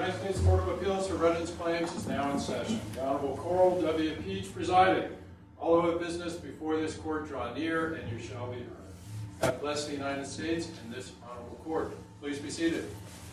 United States Court of Appeals for Veterans Claims is now in session. The Honorable Coral W. Peach presiding. All who have business before this court draw near, and you shall be heard. God bless the United States and this honorable court. Please be seated.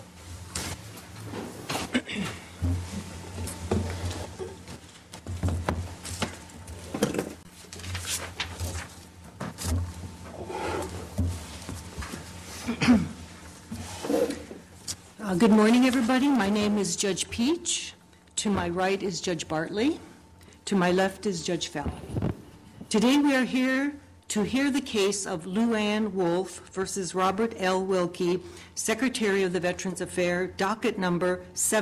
Good morning, everybody. My name is Judge Peach. To my right is Judge Bartley. To my left is Judge Fallon. Today we are here to hear the case of Lou Ann Wolfe versus Robert L. Wilkie, Secretary of the Veterans Affairs, docket number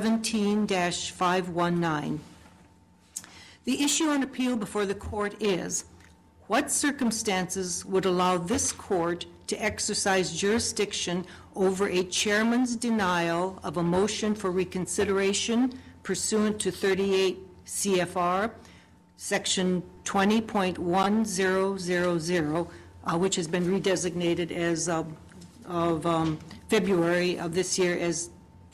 17-519. The issue on appeal before the court is, what circumstances would allow this court to exercise jurisdiction over a chairman's denial of a motion for reconsideration pursuant to 38 CFR section 20.1000, which has been redesignated as of February of this year as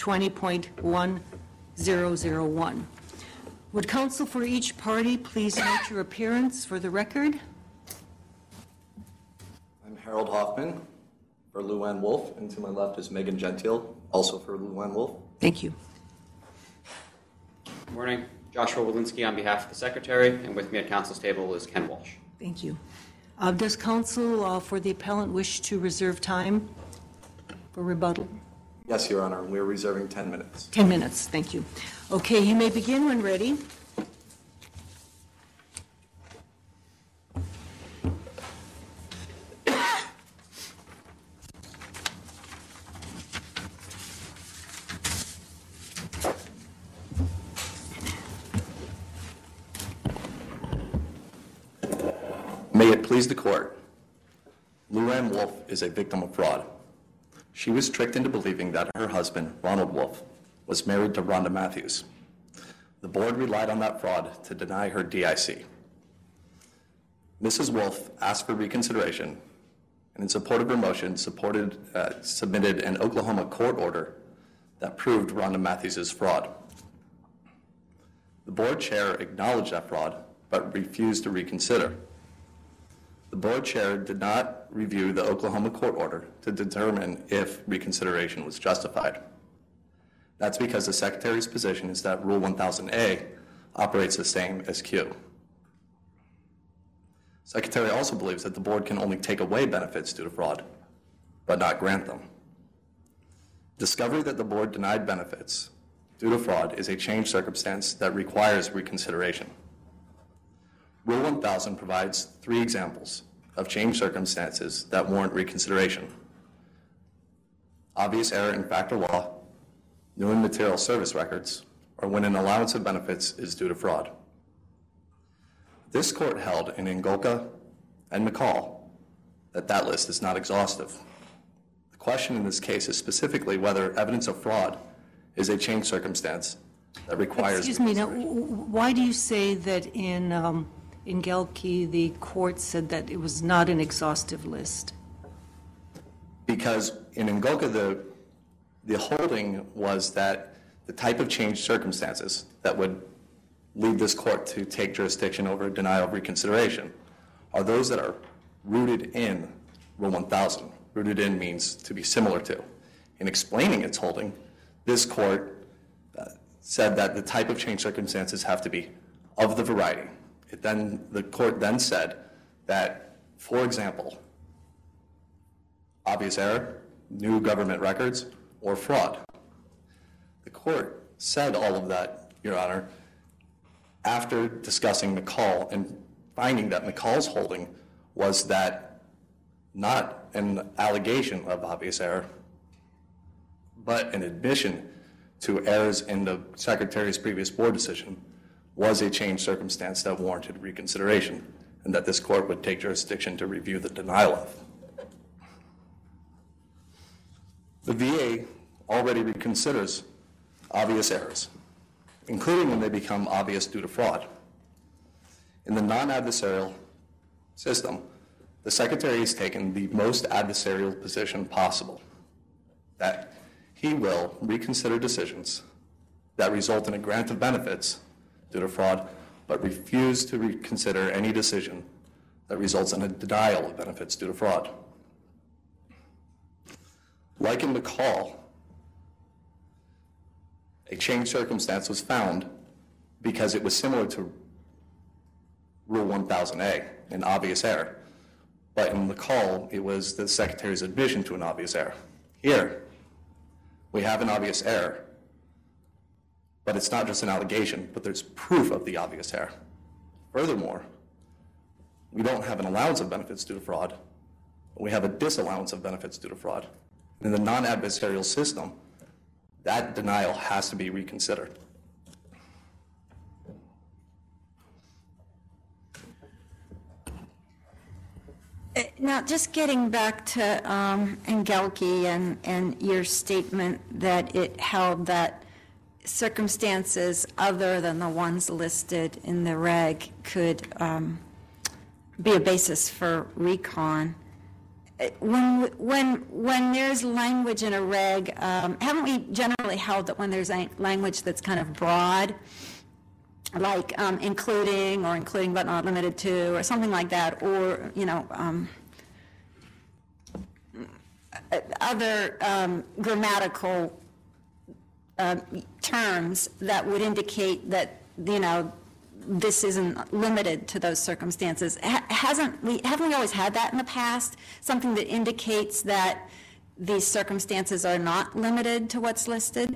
20.1001. Would counsel for each party please note your appearance for the record? I'm Harold Hoffman for Lou Ann Wolfe, and to my left is Megan Gentile, also for Lou Ann Wolfe. Thank you. Good morning. Joshua Walensky on behalf of the Secretary, and with me at counsel's table is Ken Walsh. Thank you. Does counsel for the appellant wish to reserve time for rebuttal? Yes, Your Honor. We're reserving 10 minutes. 10 minutes, thank you. Okay, you may begin when ready. May it please the court. Lou Ann Wolfe is a victim of fraud. She was tricked into believing that her husband, Ronald Wolfe, was married to Rhonda Matthews. The board relied on that fraud to deny her DIC. Mrs. Wolfe asked for reconsideration, and in support of her motion, submitted an Oklahoma court order that proved Rhonda Matthews' fraud. The board chair acknowledged that fraud, but refused to reconsider. The board chair did not review the Oklahoma court order to determine if reconsideration was justified. That's because the Secretary's position is that Rule 1000A operates the same as Q. Secretary also believes that the board can only take away benefits due to fraud, but not grant them. Discovery that the board denied benefits due to fraud is a changed circumstance that requires reconsideration. Rule 1000 provides 3 examples of changed circumstances that warrant reconsideration: obvious error in fact or law, new and material service records, or when an allowance of benefits is due to fraud. This court held in Ingolka and McCall that list is not exhaustive. The question in this case is specifically whether evidence of fraud is a changed circumstance that requires. Excuse me, now, why do you say that in Gelke the court said that it was not an exhaustive list? Because in Ingolka the holding was that the type of changed circumstances that would lead this court to take jurisdiction over denial of reconsideration are those that are rooted in Rule 1000. Rooted in means to be similar to. In explaining its holding, this court said that the type of changed circumstances have to be of the variety. The court then said that, for example, obvious error, new government records, or fraud. The court said all of that, Your Honor, after discussing McCall and finding that McCall's holding was that not an allegation of obvious error, but an admission to errors in the Secretary's previous board decision was a changed circumstance that warranted reconsideration, and that this court would take jurisdiction to review the denial of. The VA already reconsiders obvious errors, including when they become obvious due to fraud. In the non-adversarial system, the Secretary has taken the most adversarial position possible, that he will reconsider decisions that result in a grant of benefits due to fraud, but refuse to reconsider any decision that results in a denial of benefits due to fraud. Like in McCall, a changed circumstance was found because it was similar to Rule 1000A, an obvious error. But in McCall, it was the Secretary's admission to an obvious error. Here, we have an obvious error, but it's not just an allegation, but there's proof of the obvious error. Furthermore, we don't have an allowance of benefits due to fraud, but we have a disallowance of benefits due to fraud. In the non-adversarial system, that denial has to be reconsidered. Now, just getting back to Engelke and your statement that it held that circumstances other than the ones listed in the reg could be a basis for recon. When there's language in a reg, haven't we generally held that when there's language that's kind of broad, like including or including but not limited to or something like that, or other grammatical terms that would indicate that this isn't limited to those circumstances. Haven't we always had that in the past? Something that indicates that these circumstances are not limited to what's listed?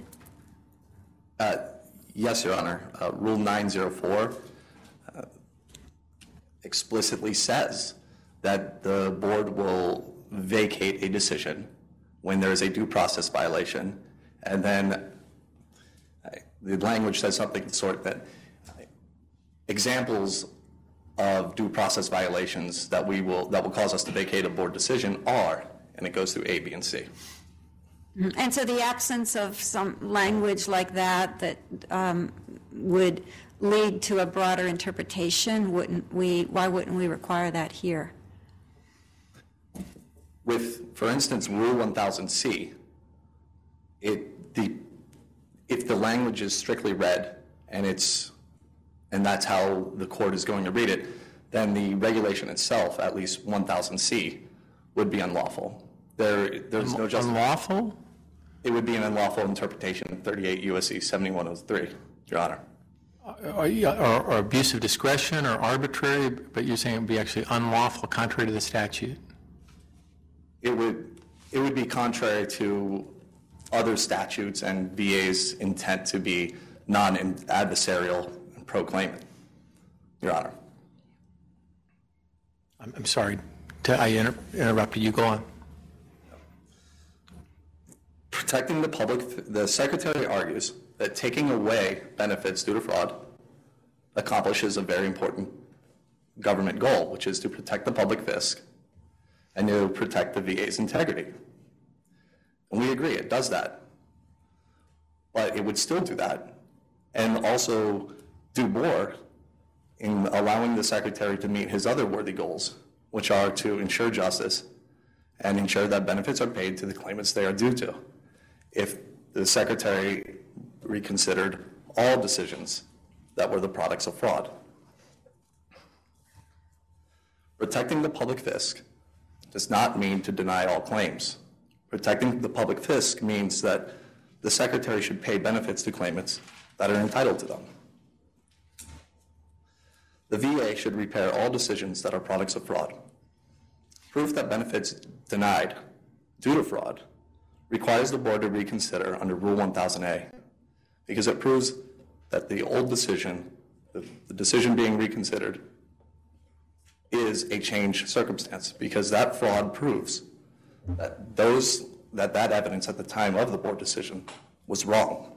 Yes, Your Honor. Rule 904 explicitly says that the board will vacate a decision when there is a due process violation, and then the language says something of the sort that examples of due process violations that will cause us to vacate a board decision are, and it goes through A, B, and C. And so the absence of some language like that would lead to a broader interpretation, why wouldn't we require that here? With, for instance, Rule 1000C, if the language is strictly read and that's how the court is going to read it, then the regulation itself, at least 1000C, would be unlawful. There's no justification. Unlawful? It would be an unlawful interpretation of 38 U.S.C. 7103, Your Honor. Or abuse of discretion or arbitrary, but you're saying it would be actually unlawful contrary to the statute? It would be contrary to other statutes and VA's intent to be non-adversarial and proclaimant, Your Honor. I'm sorry, I interrupted you. Go on. Protecting the public, the Secretary argues that taking away benefits due to fraud accomplishes a very important government goal, which is to protect the public fisc and to protect the VA's integrity. And we agree, it does that. But it would still do that and also do more in allowing the Secretary to meet his other worthy goals, which are to ensure justice and ensure that benefits are paid to the claimants they are due to. If the Secretary reconsidered all decisions that were the products of fraud. Protecting the public fisc does not mean to deny all claims. Protecting the public fisc means that the Secretary should pay benefits to claimants that are entitled to them. The VA should repair all decisions that are products of fraud. Proof that benefits denied due to fraud requires the board to reconsider under Rule 1000A because it proves that the old decision, the decision being reconsidered, is a changed circumstance because that fraud proves that that evidence at the time of the board decision was wrong.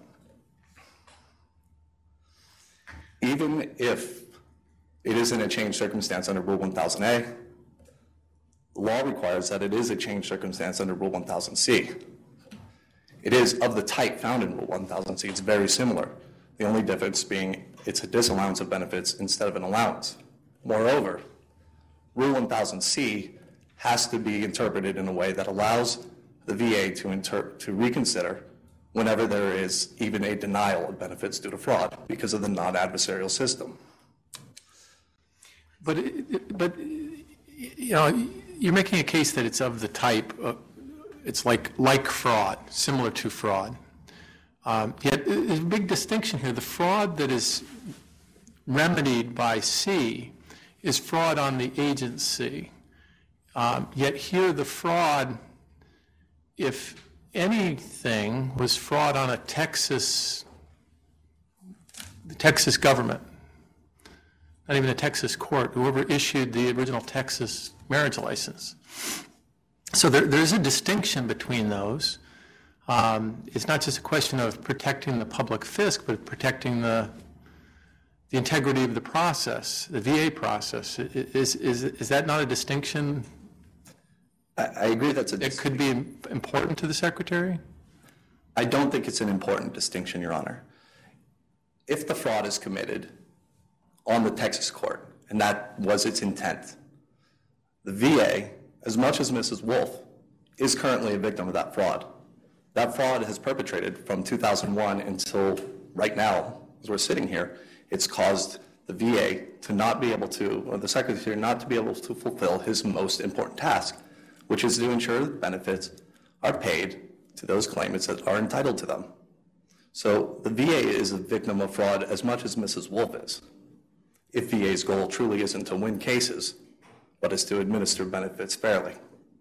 Even if it isn't a changed circumstance under Rule 1000A, the law requires that it is a changed circumstance under Rule 1000C. It is of the type found in Rule 1000C. It's very similar. The only difference being it's a disallowance of benefits instead of an allowance. Moreover, Rule 1000C has to be interpreted in a way that allows the VA to reconsider whenever there is even a denial of benefits due to fraud because of the non-adversarial system. But you know, you're making a case that it's of the type, it's like fraud, similar to fraud. Yet there's a big distinction here. The fraud that is remedied by C is fraud on the agency. Yet here the fraud, if anything, was fraud on the Texas government, not even a Texas court, whoever issued the original Texas marriage license. So there's a distinction between those. It's not just a question of protecting the public fisc, but protecting the integrity of the process, the VA process. Is that not a distinction? I agree that's It could be important to the Secretary? I don't think it's an important distinction, Your Honor. If the fraud is committed on the Texas court, and that was its intent, the VA, as much as Mrs. Wolf, is currently a victim of that fraud. That fraud has perpetrated from 2001 until right now, as we're sitting here. It's caused the VA to not be able to, or the Secretary not to be able to fulfill his most important task, which is to ensure that benefits are paid to those claimants that are entitled to them. So the VA is a victim of fraud as much as Mrs. Wolf is, if VA's goal truly isn't to win cases, but is to administer benefits fairly.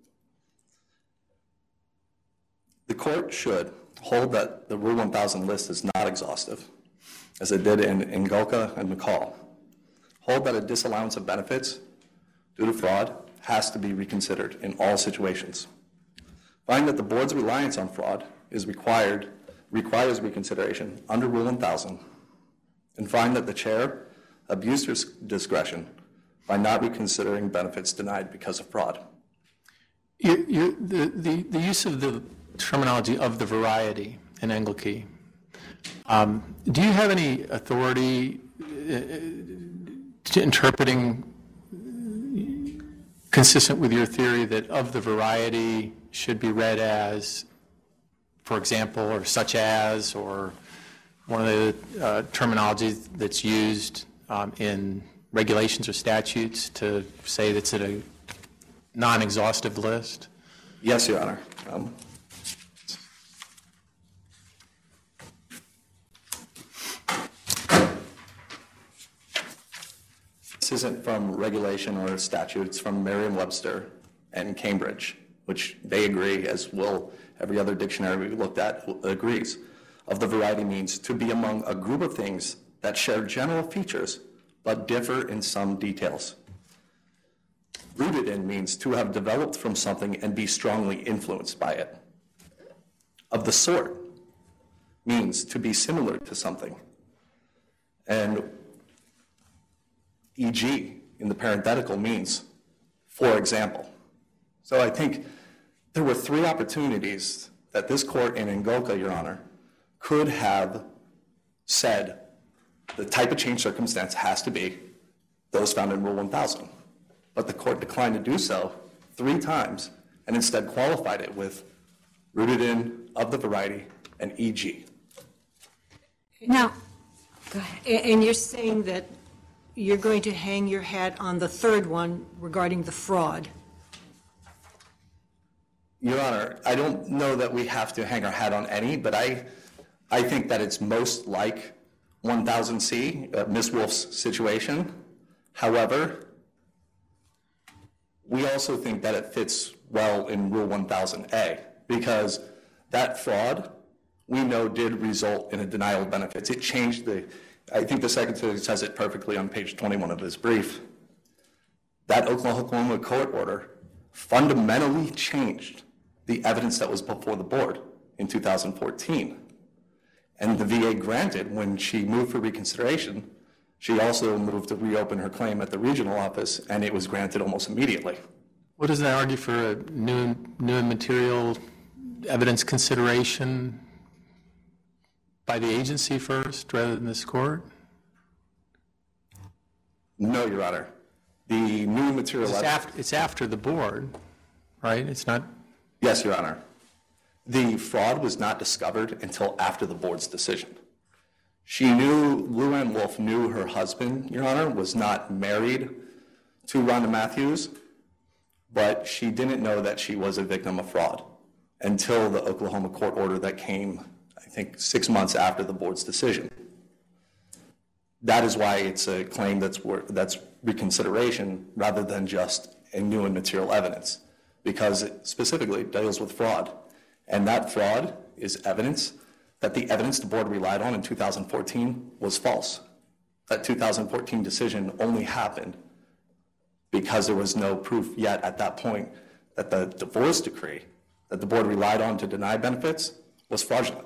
The court should hold that the Rule 1000 list is not exhaustive, as it did in Ngolka and McCall. Hold that a disallowance of benefits due to fraud has to be reconsidered in all situations. Find that the board's reliance on fraud requires reconsideration under Rule 1000, and find that the chair abused her discretion by not reconsidering benefits denied because of fraud. The use of the terminology of the variety in Engelke, do you have any authority to interpreting consistent with your theory that of the variety should be read as, for example, or such as, or one of the terminologies that's used in regulations or statutes to say that's a non-exhaustive list? Yes, Your Honor. This isn't from regulation or statute. It's from Merriam-Webster and Cambridge, which they agree, as will every other dictionary we looked at agrees. Of the variety means to be among a group of things that share general features but differ in some details. Rooted in means to have developed from something and be strongly influenced by it. Of the sort means to be similar to something. And e.g. in the parenthetical means, for example. So I think there were three opportunities that this court in Ngolka, Your Honor, could have said the type of change circumstance has to be those found in Rule 1000. But the court declined to do so 3 times and instead qualified it with rooted in, of the variety, and e.g. Now, go ahead. And you're saying that you're going to hang your hat on the third one regarding the fraud. Your Honor, I don't know that we have to hang our hat on any, but I think that it's most like 1000C, Ms. Wolf's situation. However, we also think that it fits well in Rule 1000A, because that fraud, we know, did result in a denial of benefits. It changed I think the Secretary says it perfectly on page 21 of his brief. That Oklahoma court order fundamentally changed the evidence that was before the board in 2014. And the VA granted, when she moved for reconsideration, she also moved to reopen her claim at the regional office, and it was granted almost immediately. What does that argue for a new and material evidence consideration by the agency first rather than this court? No, Your Honor. The new material evidence. It's after the board, right? It's not. Yes, Your Honor. The fraud was not discovered until after the board's decision. Lou Ann Wolf knew her husband, Your Honor, was not married to Rhonda Matthews, but she didn't know that she was a victim of fraud until the Oklahoma court order that came, I think, 6 months after the board's decision. That is why it's a claim that's reconsideration rather than just a new and material evidence, because it specifically deals with fraud. And that fraud is evidence that the evidence the board relied on in 2014 was false. That 2014 decision only happened because there was no proof yet at that point that the divorce decree that the board relied on to deny benefits was fraudulent.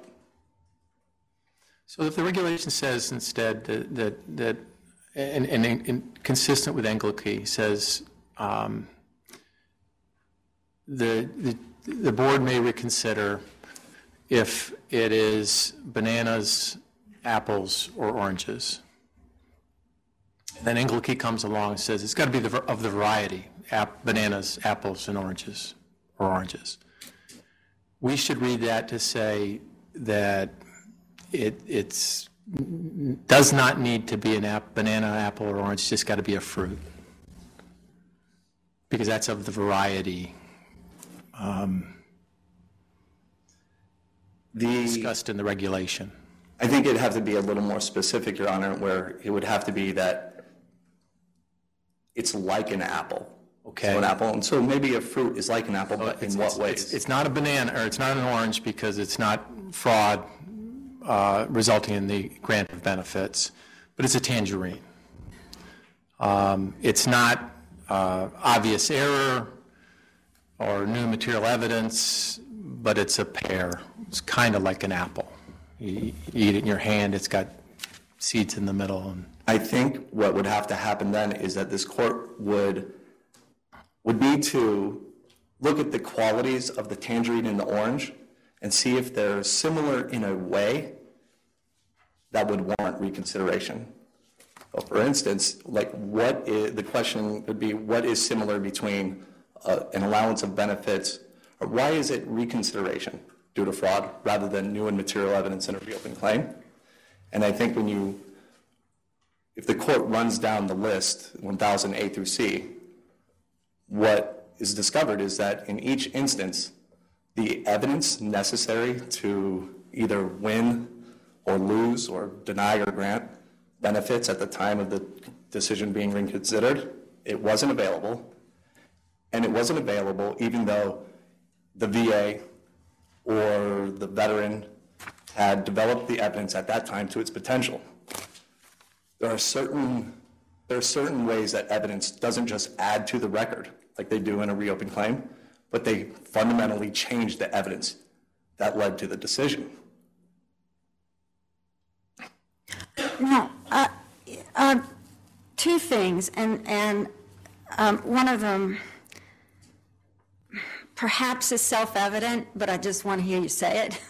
So if the regulation says instead that consistent with Engelke, says the board may reconsider if it is bananas, apples, or oranges. Then Engelke comes along and says it's got to be of the variety, bananas, apples, and oranges, or oranges. We should read that to say that it does not need to be a banana, apple, or orange. It's just got to be a fruit, because that's of the variety discussed in the regulation. I think it'd have to be a little more specific, Your Honor, where it would have to be that it's like an apple. Okay. So an apple, and so maybe a fruit is like an apple, but in what ways? It's not a banana, or it's not an orange, because it's not fraud resulting in the grant of benefits, but it's a tangerine. It's not obvious error or new material evidence, but it's a pear. It's kind of like an apple. You eat it in your hand, it's got seeds in the middle. And I think what would have to happen then is that this court would need to look at the qualities of the tangerine and the orange and see if they're similar in a way that would warrant reconsideration. So for instance, the question would be, what is similar between an allowance of benefits, or why is it reconsideration due to fraud rather than new and material evidence in a reopened claim? And I think if the court runs down the list, 1000 A through C, what is discovered is that in each instance, the evidence necessary to either win or lose or deny or grant benefits at the time of the decision being reconsidered, it wasn't available. And it wasn't available even though the VA or the veteran had developed the evidence at that time to its potential. There are certain ways that evidence doesn't just add to the record like they do in a reopened claim, but they fundamentally change the evidence that led to the decision. No, two things, and one of them perhaps is self-evident, but I just want to hear you say it.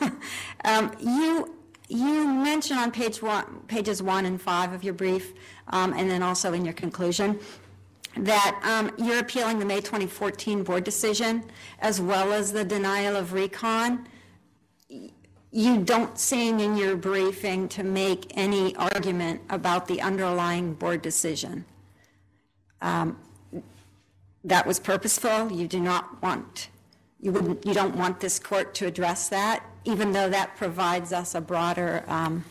You mention on pages 1 and 5 of your brief, and then also in your conclusion, that you're appealing the May 2014 board decision as well as the denial of recon. You don't seem in your briefing to make any argument about the underlying board decision. That was purposeful. You do not want, you don't want this court to address that, even though that provides us a broader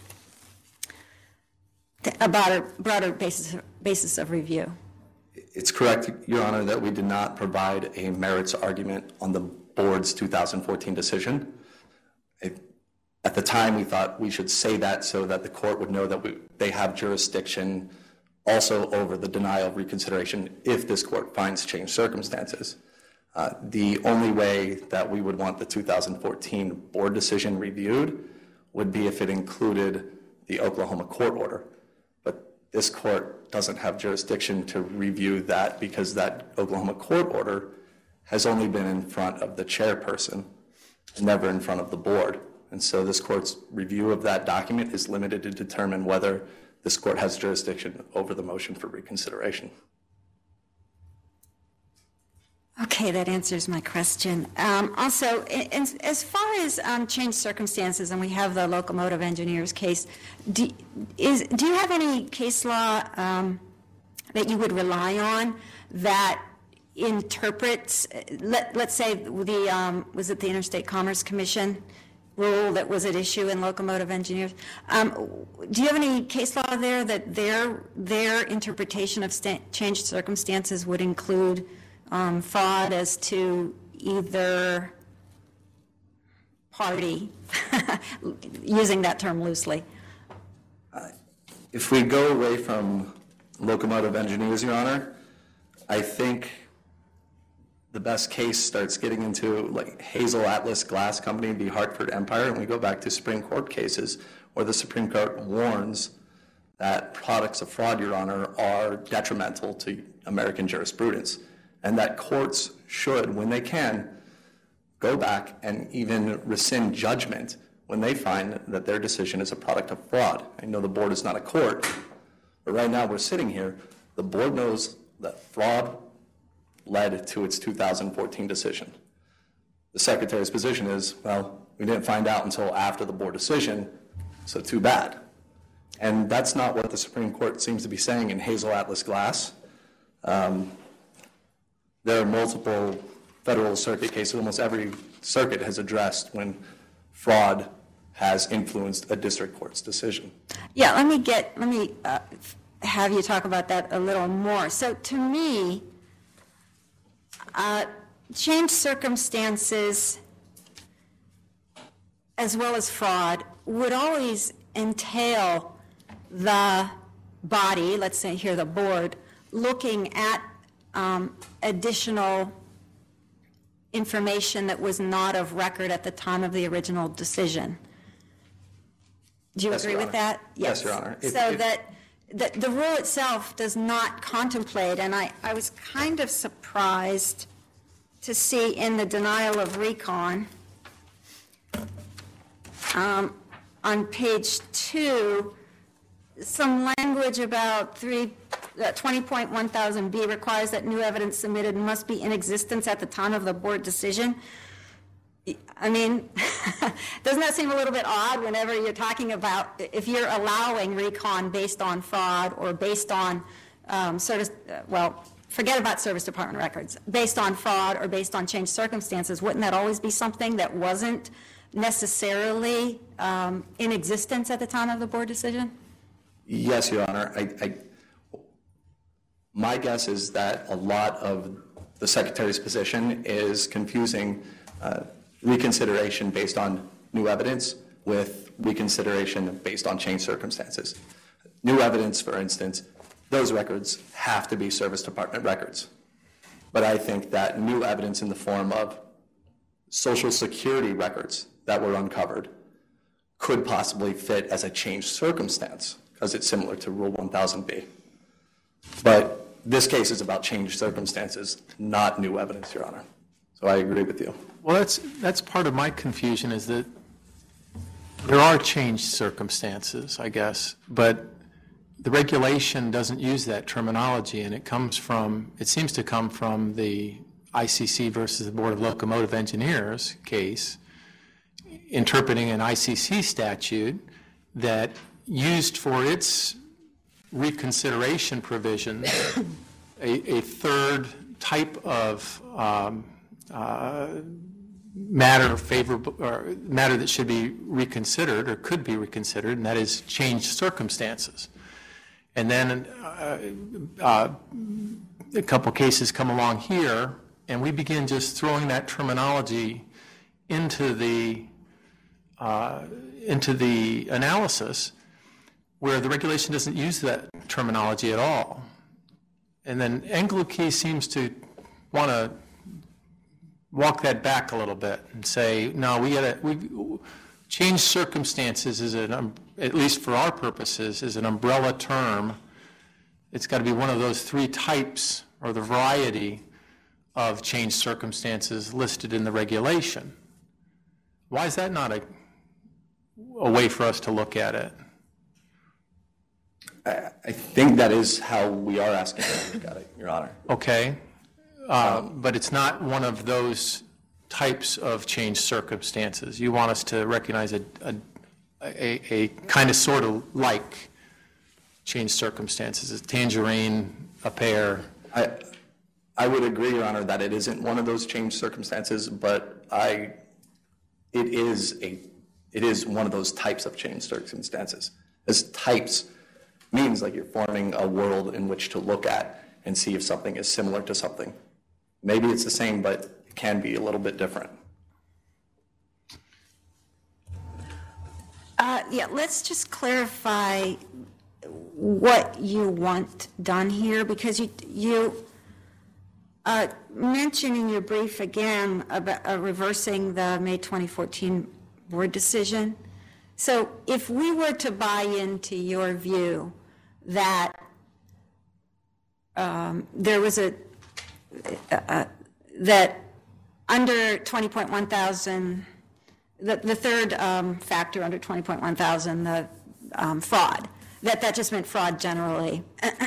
basis of review. It's correct, Your Honor, that we did not provide a merits argument on the board's 2014 decision. At the time, we thought we should say that so that the court would know that they have jurisdiction also over the denial of reconsideration if this court finds changed circumstances. The only way that we would want the 2014 board decision reviewed would be if it included the Oklahoma court order. But this court doesn't have jurisdiction to review that because that Oklahoma court order has only been in front of the chairperson, never in front of the board. And so this court's review of that document is limited to determine whether this court has jurisdiction over the motion for reconsideration. Okay, that answers my question. Also, as far as changed circumstances, and we have the locomotive engineers case, do you have any case law that you would rely on that interprets, let's say was it the Interstate Commerce Commission rule that was at issue in locomotive engineers? Do you have any case law there that their interpretation of changed circumstances would include fraud as to either party, using that term loosely? If we go away from locomotive engineers, Your Honor, I think the best case starts getting into like Hazel Atlas Glass Company v. Hartford Empire, and we go back to Supreme Court cases where the Supreme Court warns that products of fraud, Your Honor, are detrimental to American jurisprudence, and that courts should, when they can, go back and even rescind judgment when they find that their decision is a product of fraud. I know the board is not a court, but right now we're sitting here, the board knows that fraud led to its 2014 decision. The Secretary's position is, well, we didn't find out until after the board decision, so too bad. And that's not what the Supreme Court seems to be saying in Hazel Atlas Glass. There are multiple federal circuit cases, almost every circuit has addressed when fraud has influenced a district court's decision. Yeah, let me have you talk about that a little more. So to me, changed circumstances as well as fraud would always entail the body, let's say here the board, looking at additional information that was not of record at the time of the original decision. Do you agree with that? Yes, Your Honor. So that the rule itself does not contemplate, and I was kind of surprised to see in the denial of recon on page 2 some language about 20.1000B requires that new evidence submitted must be in existence at the time of the board decision. I mean, doesn't that seem a little bit odd whenever you're talking about if you're allowing recon based on fraud or based on forget about service department records, based on fraud or based on changed circumstances, wouldn't that always be something that wasn't necessarily in existence at the time of the board decision? Yes, Your Honor. My guess is that a lot of the Secretary's position is confusing reconsideration based on new evidence with reconsideration based on changed circumstances. New evidence, for instance, those records have to be service department records. But I think that new evidence in the form of Social Security records that were uncovered could possibly fit as a changed circumstance because it's similar to Rule 1000B. But this case is about changed circumstances, not new evidence, Your Honor. So I agree with you. Well, that's part of my confusion is that there are changed circumstances, I guess, but the regulation doesn't use that terminology, and it seems to come from the ICC versus the Board of Locomotive Engineers case, interpreting an ICC statute that used for its reconsideration provision a third type of matter favorable or matter that should be reconsidered or could be reconsidered, and that is changed circumstances. And then a couple cases come along here, and we begin just throwing that terminology into the analysis, where the regulation doesn't use that terminology at all. And then Engelke seems to want to walk that back a little bit and say, no, changed circumstances is at least for our purposes, is an umbrella term. It's got to be one of those three types or the variety of changed circumstances listed in the regulation. Why is that not a way for us to look at it? I think that is how we are asking to look at it, Your Honor. Okay. But it's not one of those types of changed circumstances. You want us to recognize a kind of sort of like changed circumstances, a tangerine, a pear. I would agree, Your Honor, that it isn't one of those changed circumstances, but it is one of those types of changed circumstances. As types means like you're forming a world in which to look at and see if something is similar to something. Maybe it's the same, but it can be a little bit different. Yeah, let's just clarify what you want done here, because you mentioned in your brief again about reversing the May 2014 board decision. So if we were to buy into your view that there was that under 20.1 thousand, the third factor under 20.1 thousand, the fraud, that just meant fraud generally.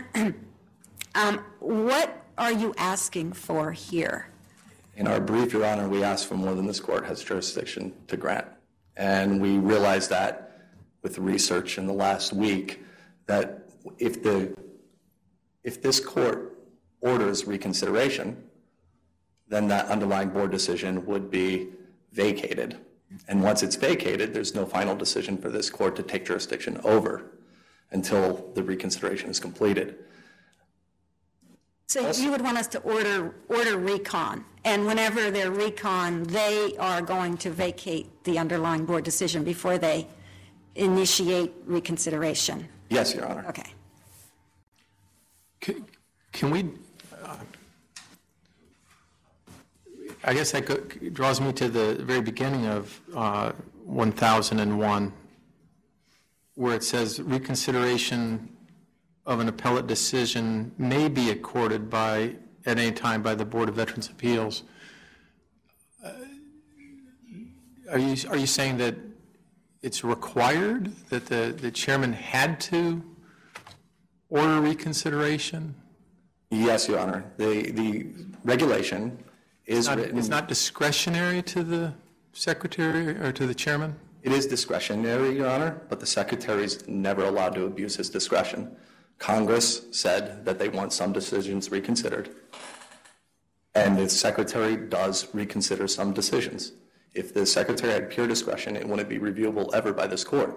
What are you asking for here? In our brief, Your Honor, we asked for more than this court has jurisdiction to grant. And we realized that with the research in the last week, that if this court orders reconsideration, then that underlying board decision would be vacated. And once it's vacated, there's no final decision for this court to take jurisdiction over until the reconsideration is completed. So you would want us to order recon, and whenever they're recon, they are going to vacate the underlying board decision before they initiate reconsideration? Yes, Your Honor. Okay. Can we, I guess that draws me to the very beginning of 1001, where it says reconsideration of an appellate decision may be accorded at any time by the Board of Veterans' Appeals. Are you saying that it's required that the chairman had to order reconsideration? Yes, Your Honor. The regulation is written. It's not discretionary to the secretary or to the chairman? It is discretionary, Your Honor, but the secretary is never allowed to abuse his discretion. Congress said that they want some decisions reconsidered, and the secretary does reconsider some decisions. If the secretary had pure discretion, it wouldn't be reviewable ever by this court.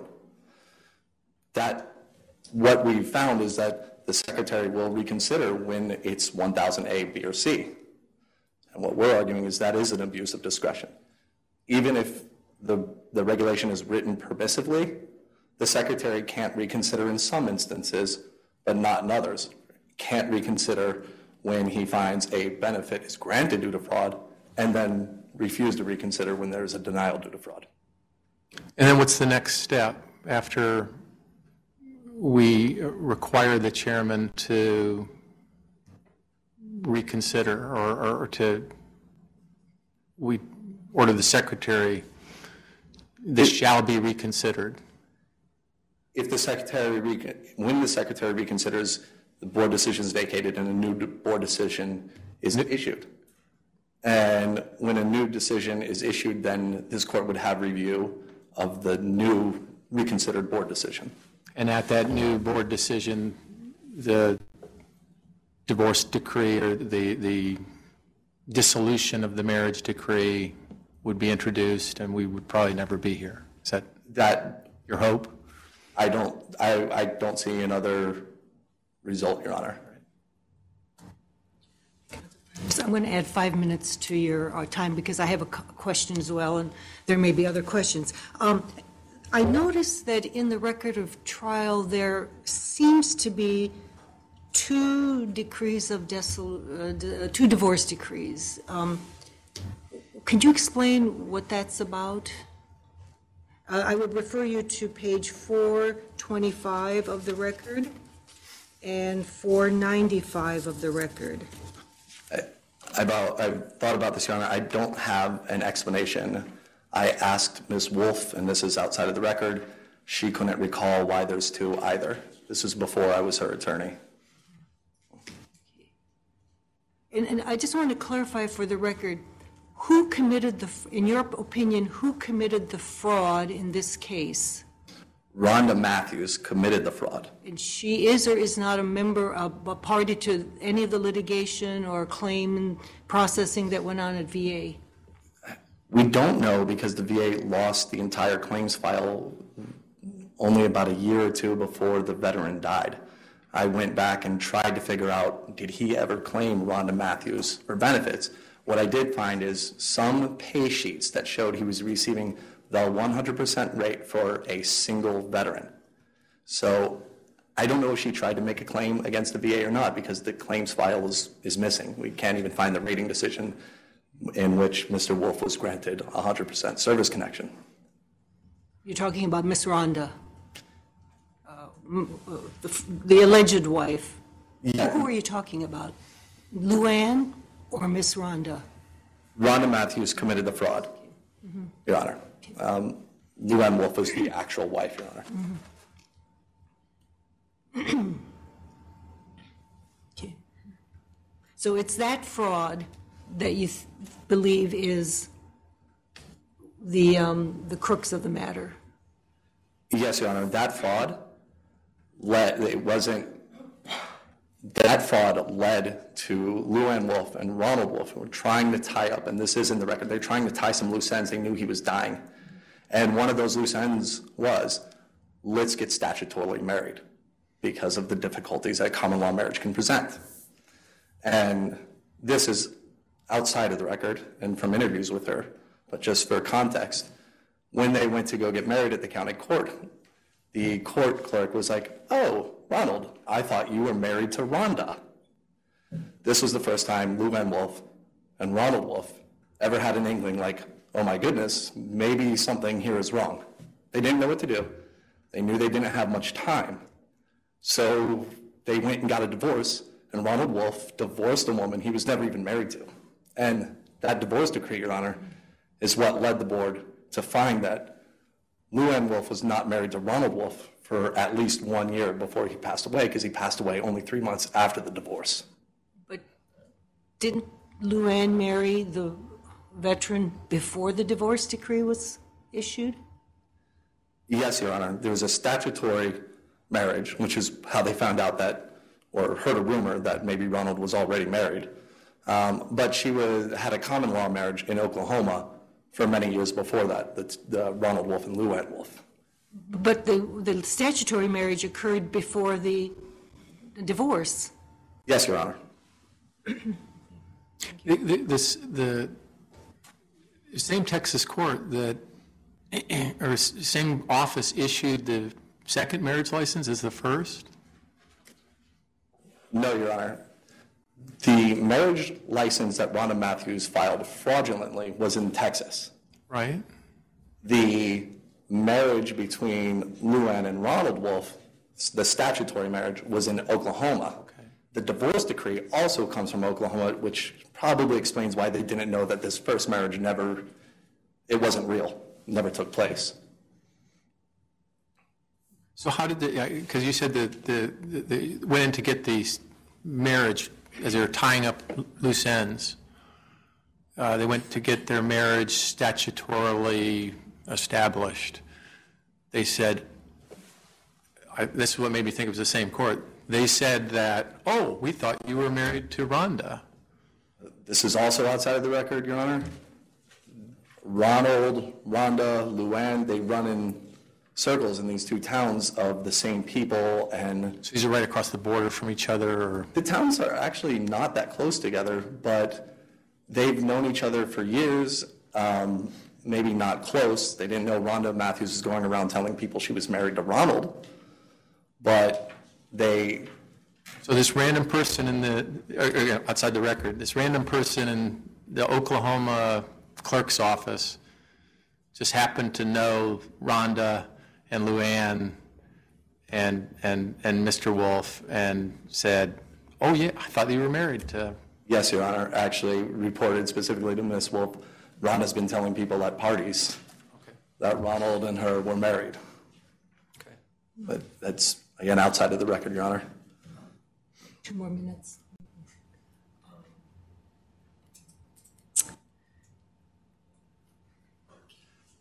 What we found is that the secretary will reconsider when it's 1000A, B, or C. And what we're arguing is that is an abuse of discretion. Even if the regulation is written permissively, the secretary can't reconsider in some instances, but not in others. Can't reconsider when he finds a benefit is granted due to fraud, and then refuse to reconsider when there is a denial due to fraud. And then what's the next step after we require the chairman to reconsider or we order the secretary, this shall be reconsidered? If the secretary, when the secretary reconsiders, the board decision is vacated and a new board decision is issued. And when a new decision is issued, then this court would have review of the new reconsidered board decision. And at that new board decision, the divorce decree or the dissolution of the marriage decree would be introduced, and we would probably never be here. Is that your hope? I don't see another result, Your Honor. So I'm going to add 5 minutes to your time because I have a question as well, and there may be other questions. I noticed that in the record of trial there seems to be two divorce decrees. Could you explain what that's about? I would refer you to page 425 of the record and 495 of the record. I've thought about this, Your Honor. I don't have an explanation. I asked Ms. Wolf, and this is outside of the record. She couldn't recall why there's two either. This was before I was her attorney. And I just want to clarify for the record, who committed in your opinion, who committed the fraud in this case? Rhonda Matthews committed the fraud. And she is or is not a member of a party to any of the litigation or claim and processing that went on at VA? We don't know because the VA lost the entire claims file only about a year or two before the veteran died. I went back and tried to figure out, did he ever claim Rhonda Matthews for benefits? What I did find is some pay sheets that showed he was receiving the 100% rate for a single veteran. So I don't know if she tried to make a claim against the VA or not because the claims file is missing. We can't even find the rating decision in which Mr. Wolf was granted 100% service connection. You're talking about Miss Rhonda, the alleged wife. Yeah. Who are you talking about? Luann or Miss Rhonda? Rhonda Matthews committed the fraud, Your Honor. Luann Wolf was the actual wife, Your Honor. Okay. So it's that fraud that you believe is the crux of the matter? Yes, Your Honor. That fraud led to Luann Wolf and Ronald Wolf, who were trying to tie up, and this is in the record, they're trying to tie some loose ends. They knew he was dying. And one of those loose ends was, let's get statutorily married because of the difficulties that common law marriage can present. And this is outside of the record and from interviews with her, but just for context, when they went to go get married at the county court, the court clerk was like, "Oh, Ronald, I thought you were married to Rhonda." This was the first time Luann Wolf and Ronald Wolf ever had an inkling like, oh my goodness, maybe something here is wrong. They didn't know what to do. They knew they didn't have much time. So they went and got a divorce, and Ronald Wolf divorced a woman he was never even married to. And that divorce decree, Your Honor, is what led the board to find that Luann Wolf was not married to Ronald Wolf for at least 1 year before he passed away, because he passed away only 3 months after the divorce. But didn't Luann marry the veteran before the divorce decree was issued? Yes, Your Honor. There was a statutory marriage, which is how they found out that, or heard a rumor that maybe Ronald was already married. But she had a common law marriage in Oklahoma for many years before that, the Ronald Wolf and Luann Wolf. But the statutory marriage occurred before the divorce. Yes, Your Honor. The same Texas court that, or same office issued the second marriage license as the first? No, Your Honor. The marriage license that Rhonda Matthews filed fraudulently was in Texas. Right. The marriage between Luann and Ronald Wolf, the statutory marriage, was in Oklahoma. Okay. The divorce decree also comes from Oklahoma, which probably explains why they didn't know that this first marriage it wasn't real, never took place. So how did because you said that they went in to get the marriage as they were tying up loose ends. They went to get their marriage statutorily established. They said, this is what made me think it was the same court. They said that, oh, we thought you were married to Rhonda. This is also outside of the record, Your Honor. Ronald, Rhonda, Luann, they run in circles in these two towns of the same people, and So these are right across the border from each other? Or? the towns are actually not that close together, but they've known each other for years, maybe not close. They didn't know Rhonda Matthews was going around telling people she was married to Ronald, but So this random person outside the record, this random person in the Oklahoma clerk's office just happened to know Rhonda and Luann and Mr. Wolf and said, oh yeah, I thought you were married to. Yes, Your Honor, actually reported specifically to Ms. Wolf, Rhonda's been telling people at parties that Ronald and her were married. Okay. But that's, again, outside of the record, Your Honor. 2 more minutes.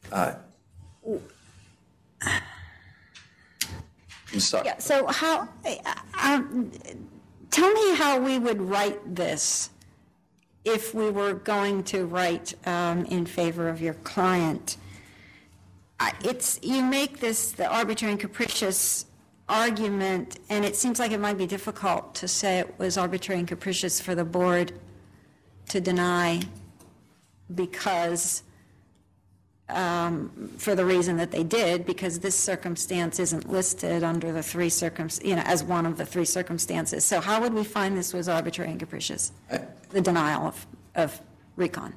I'm sorry. Yeah, so how, tell me how we would write this if we were going to write in favor of your client. You make this the arbitrary and capricious argument, and it seems like it might be difficult to say it was arbitrary and capricious for the board to deny because, for the reason that they did, because this circumstance isn't listed under the three as one of the three circumstances. So how would we find this was arbitrary and capricious, the denial of recon?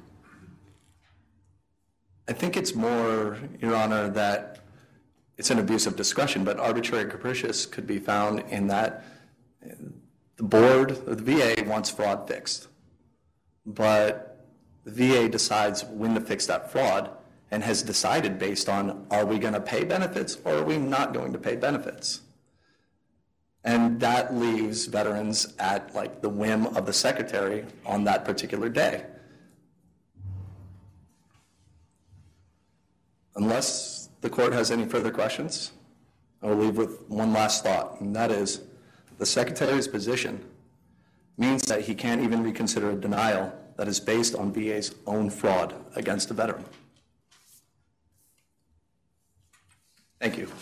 I think it's more, Your Honor, that it's an abuse of discretion, but arbitrary and capricious could be found in that the board, the VA, wants fraud fixed. But the VA decides when to fix that fraud and has decided based on, are we going to pay benefits or are we not going to pay benefits? And that leaves veterans at like the whim of the secretary on that particular day. Unless the court has any further questions, I will leave with one last thought, and that is the secretary's position means that he can't even reconsider a denial that is based on VA's own fraud against a veteran. Thank you.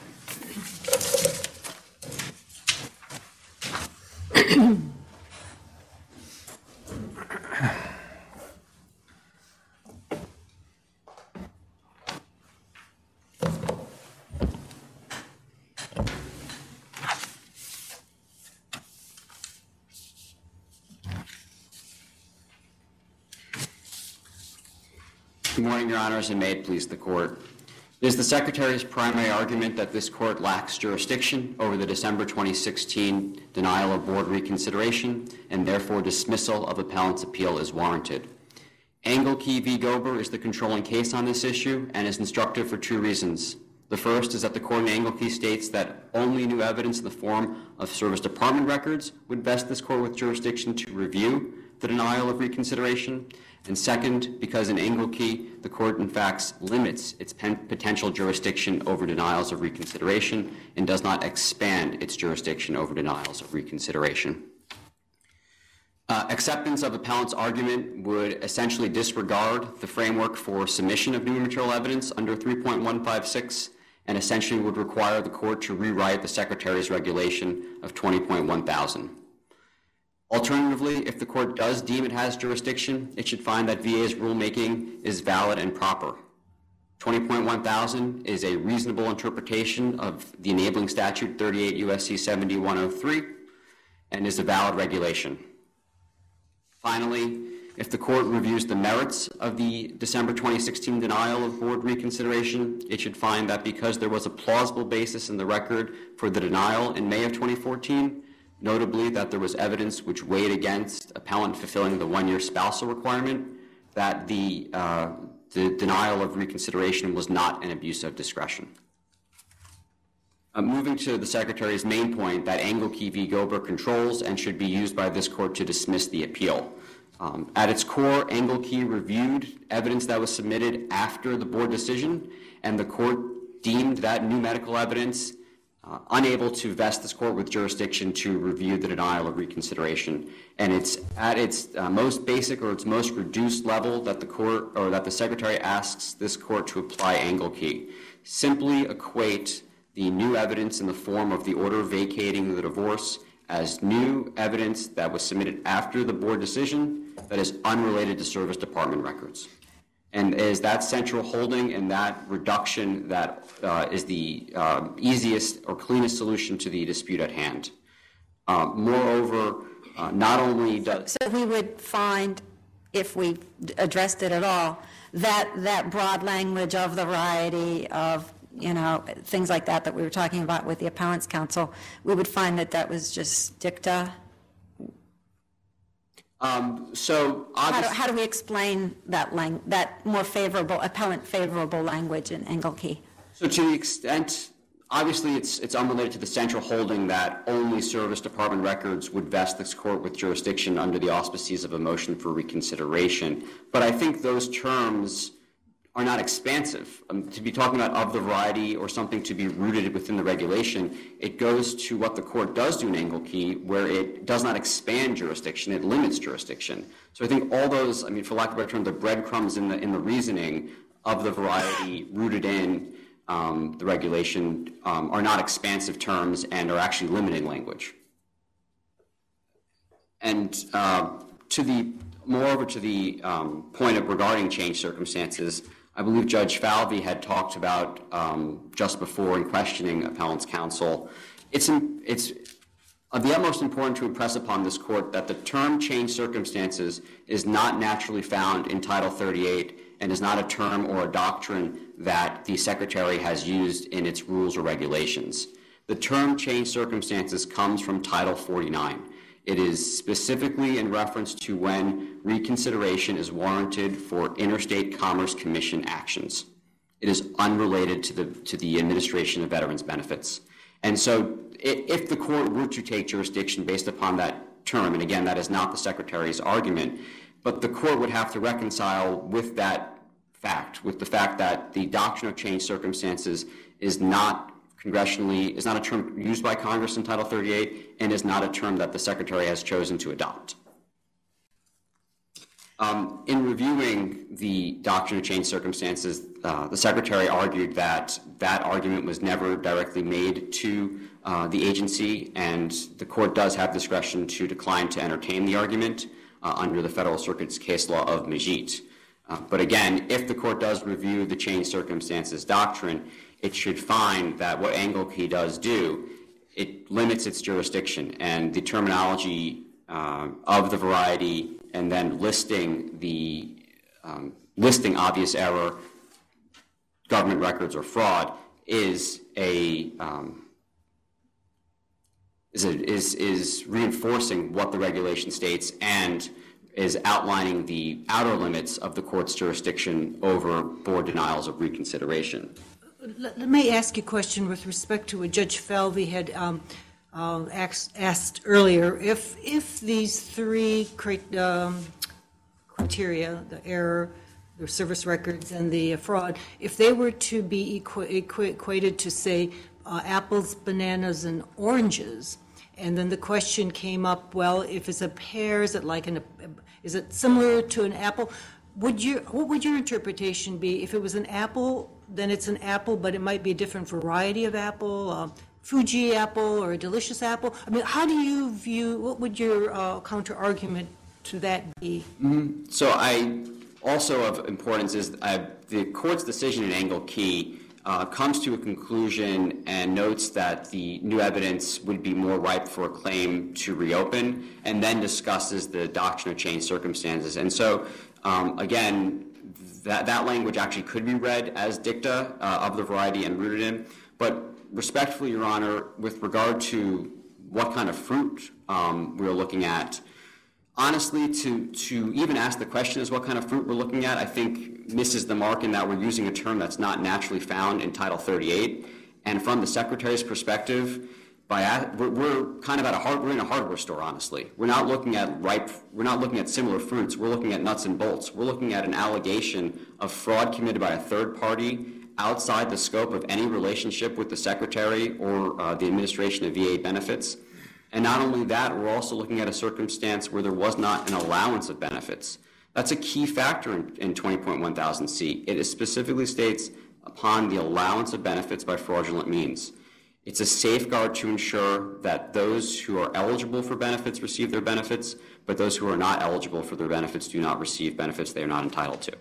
Good morning, Your Honors, and may it please the Court. It is the Secretary's primary argument that this Court lacks jurisdiction over the December 2016 denial of board reconsideration, and therefore dismissal of appellant's appeal is warranted. Engelke v. Gober is the controlling case on this issue and is instructive for two reasons. The first is that the Court in Engelke states that only new evidence in the form of Service Department records would vest this Court with jurisdiction to review the denial of reconsideration. And second, because in Engelke, the Court in fact limits its potential jurisdiction over denials of reconsideration and does not expand its jurisdiction over denials of reconsideration. Acceptance of appellant's argument would essentially disregard the framework for submission of new material evidence under 3.156 and essentially would require the Court to rewrite the Secretary's regulation of 20.1000. Alternatively, if the Court does deem it has jurisdiction, it should find that VA's rulemaking is valid and proper. 20.1000 is a reasonable interpretation of the enabling statute 38 U.S.C. 7103 and is a valid regulation. Finally, if the Court reviews the merits of the December 2016 denial of board reconsideration, it should find that because there was a plausible basis in the record for the denial in May of 2014, notably that there was evidence which weighed against appellant fulfilling the one-year spousal requirement, that the denial of reconsideration was not an abuse of discretion. Moving to the Secretary's main point that Engelke v. Gober controls and should be used by this Court to dismiss the appeal. At its core, Engelke reviewed evidence that was submitted after the board decision, and the Court deemed that new medical evidence unable to vest this Court with jurisdiction to review the denial of reconsideration. And it's at its most basic or its most reduced level that the Court or that the Secretary asks this Court to apply Engelke. Simply equate the new evidence in the form of the order vacating the divorce as new evidence that was submitted after the board decision that is unrelated to Service Department records. And is that central holding and that reduction that is the easiest or cleanest solution to the dispute at hand. Moreover, not only does... So we would find, if we addressed it at all, that broad language of the variety of, things like that we were talking about with the Appellant's Counsel, we would find that was just dicta? How do we explain that more favorable, appellant favorable language in Engelke? So to the extent, obviously it's unrelated to the central holding that only Service Department records would vest this Court with jurisdiction under the auspices of a motion for reconsideration. But I think those terms are not expansive. To be talking about of the variety or something to be rooted within the regulation, it goes to what the court does do in Engelke, where it does not expand jurisdiction, it limits jurisdiction. So I think all those, I mean, for lack of a better term, the breadcrumbs in the reasoning of the variety rooted in the regulation are not expansive terms and are actually limiting language. And moreover to the point of regarding changed circumstances, I believe Judge Falvey had talked about just before in questioning appellant's counsel. It's of the utmost important to impress upon this court that the term changed circumstances is not naturally found in Title 38 and is not a term or a doctrine that the Secretary has used in its rules or regulations. The term changed circumstances comes from Title 49. It is specifically in reference to when reconsideration is warranted for Interstate Commerce Commission actions. It is unrelated to the administration of veterans' benefits. And so if the court were to take jurisdiction based upon that term, and again, that is not the Secretary's argument, but the court would have to reconcile with that fact, with the fact that the doctrine of changed circumstances is not a term used by Congress in Title 38 and is not a term that the Secretary has chosen to adopt. In reviewing the doctrine of changed circumstances, the Secretary argued that that argument was never directly made to the agency, and the court does have discretion to decline to entertain the argument under the Federal Circuit's case law of Majit. But again, if the court does review the changed circumstances doctrine, it should find that what Engelke does do, it limits its jurisdiction, and the terminology of the variety and then listing obvious error, government records, or fraud is reinforcing what the regulation states and is outlining the outer limits of the court's jurisdiction over board denials of reconsideration. Let me ask you a question with respect to what Judge Falvey had asked earlier. If these three criteria, the error, the service records, and the fraud, if they were to be equated to, say, apples, bananas, and oranges, and then the question came up, well, if it's a pear, is it similar to an apple? What would your interpretation be? If it was an apple, then it's an apple, but it might be a different variety of apple, Fuji apple or a delicious apple. I mean, how do you view, what would your counter argument to that be? So also of importance is the court's decision in Engelke comes to a conclusion and notes that the new evidence would be more ripe for a claim to reopen, and then discusses the doctrine of changed circumstances. And so, again, that language actually could be read as dicta of the variety and rooted in. But respectfully, Your Honor, with regard to what kind of fruit we're looking at, honestly, to even ask the question as what kind of fruit we're looking at, I think misses the mark in that we're using a term that's not naturally found in Title 38. And from the Secretary's perspective, we're kind of we're in a hardware store, honestly. We're not looking at similar fruits. We're looking at nuts and bolts. We're looking at an allegation of fraud committed by a third party outside the scope of any relationship with the Secretary or the administration of VA benefits. And not only that, we're also looking at a circumstance where there was not an allowance of benefits. That's a key factor in 20.1000C. It specifically states upon the allowance of benefits by fraudulent means. It's a safeguard to ensure that those who are eligible for benefits receive their benefits, but those who are not eligible for their benefits do not receive benefits they are not entitled to.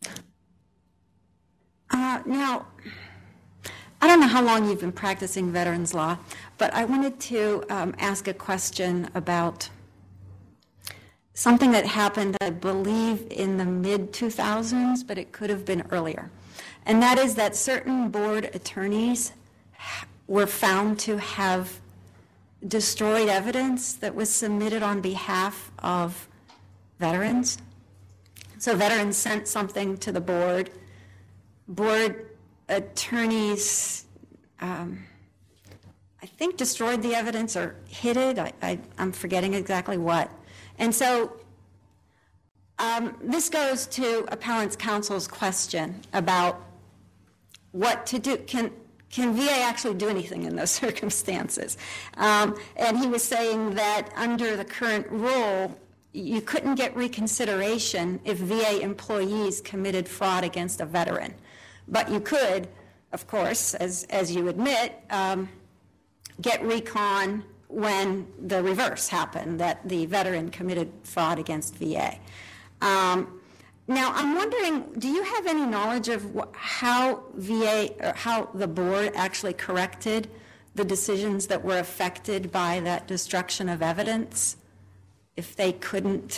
Now, I don't know how long you've been practicing veterans law, but I wanted to ask a question about something that happened, I believe, in the mid-2000s, but it could have been earlier. And that is that certain board attorneys were found to have destroyed evidence that was submitted on behalf of veterans. So veterans sent something to the board. Board attorneys, I think, destroyed the evidence or hid it. I'm forgetting exactly what. And so This goes to appellant's counsel's question about what to do. Can VA actually do anything in those circumstances? And he was saying that under the current rule, you couldn't get reconsideration if VA employees committed fraud against a veteran. But you could, of course, as you admit, get recon when the reverse happened, that the veteran committed fraud against VA. Now, I'm wondering, do you have any knowledge of how VA, or how the board actually corrected the decisions that were affected by that destruction of evidence? If they couldn't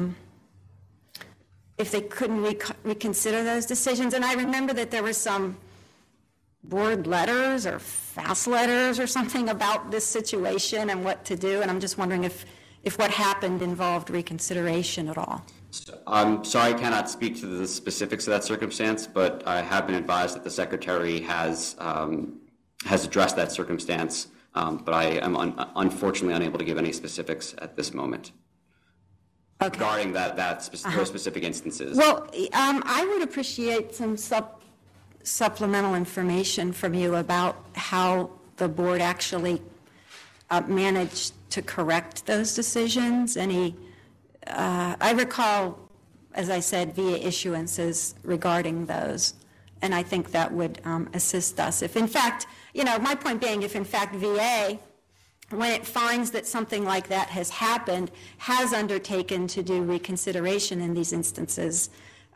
reconsider those decisions? And I remember that there were some board letters or fast letters or something about this situation and what to do, and I'm just wondering if what happened involved reconsideration at all. I'm sorry I cannot speak to the specifics of that circumstance, but I have been advised that the Secretary has addressed that circumstance, but I am unfortunately unable to give any specifics at this moment. Okay. Regarding those specific instances. Well, I would appreciate some supplemental information from you about how the board actually managed to correct those decisions. I recall, as I said, VA issuances regarding those, and I think that would assist us. If in fact, my point being, if in fact VA, when it finds that something like that has happened, has undertaken to do reconsideration in these instances,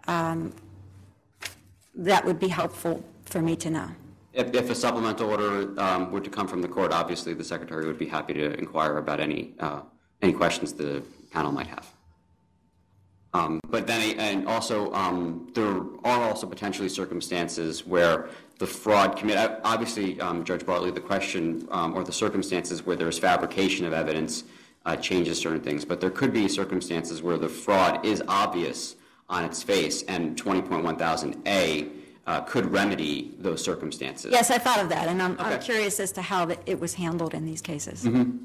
that would be helpful for me to know. If a supplemental order were to come from the court, obviously the Secretary would be happy to inquire about any questions the panel might have. But then, and also, there are also potentially circumstances where the fraud committed, obviously, Judge Bartley, the question or the circumstances where there's fabrication of evidence changes certain things, but there could be circumstances where the fraud is obvious on its face, and 20.1000A could remedy those circumstances. Yes, I thought of that, and I'm curious as to how it was handled in these cases. Mm-hmm.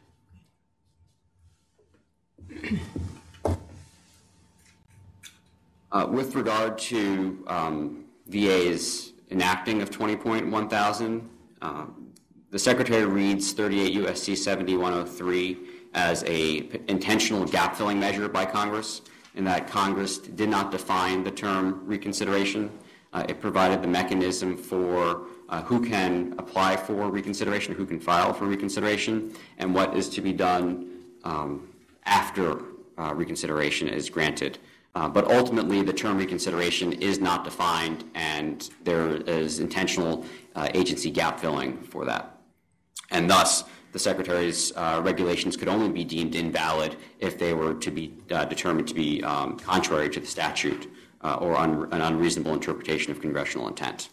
With regard to VA's enacting of 20.1000, the Secretary reads 38 U.S.C. 7103 as a intentional gap-filling measure by Congress, in that Congress did not define the term reconsideration. It provided the mechanism for who can apply for reconsideration, who can file for reconsideration, and what is to be done after reconsideration is granted. But ultimately, the term reconsideration is not defined, and there is intentional agency gap filling for that. And thus, the Secretary's regulations could only be deemed invalid if they were to be determined to be contrary to the statute or an unreasonable interpretation of congressional intent.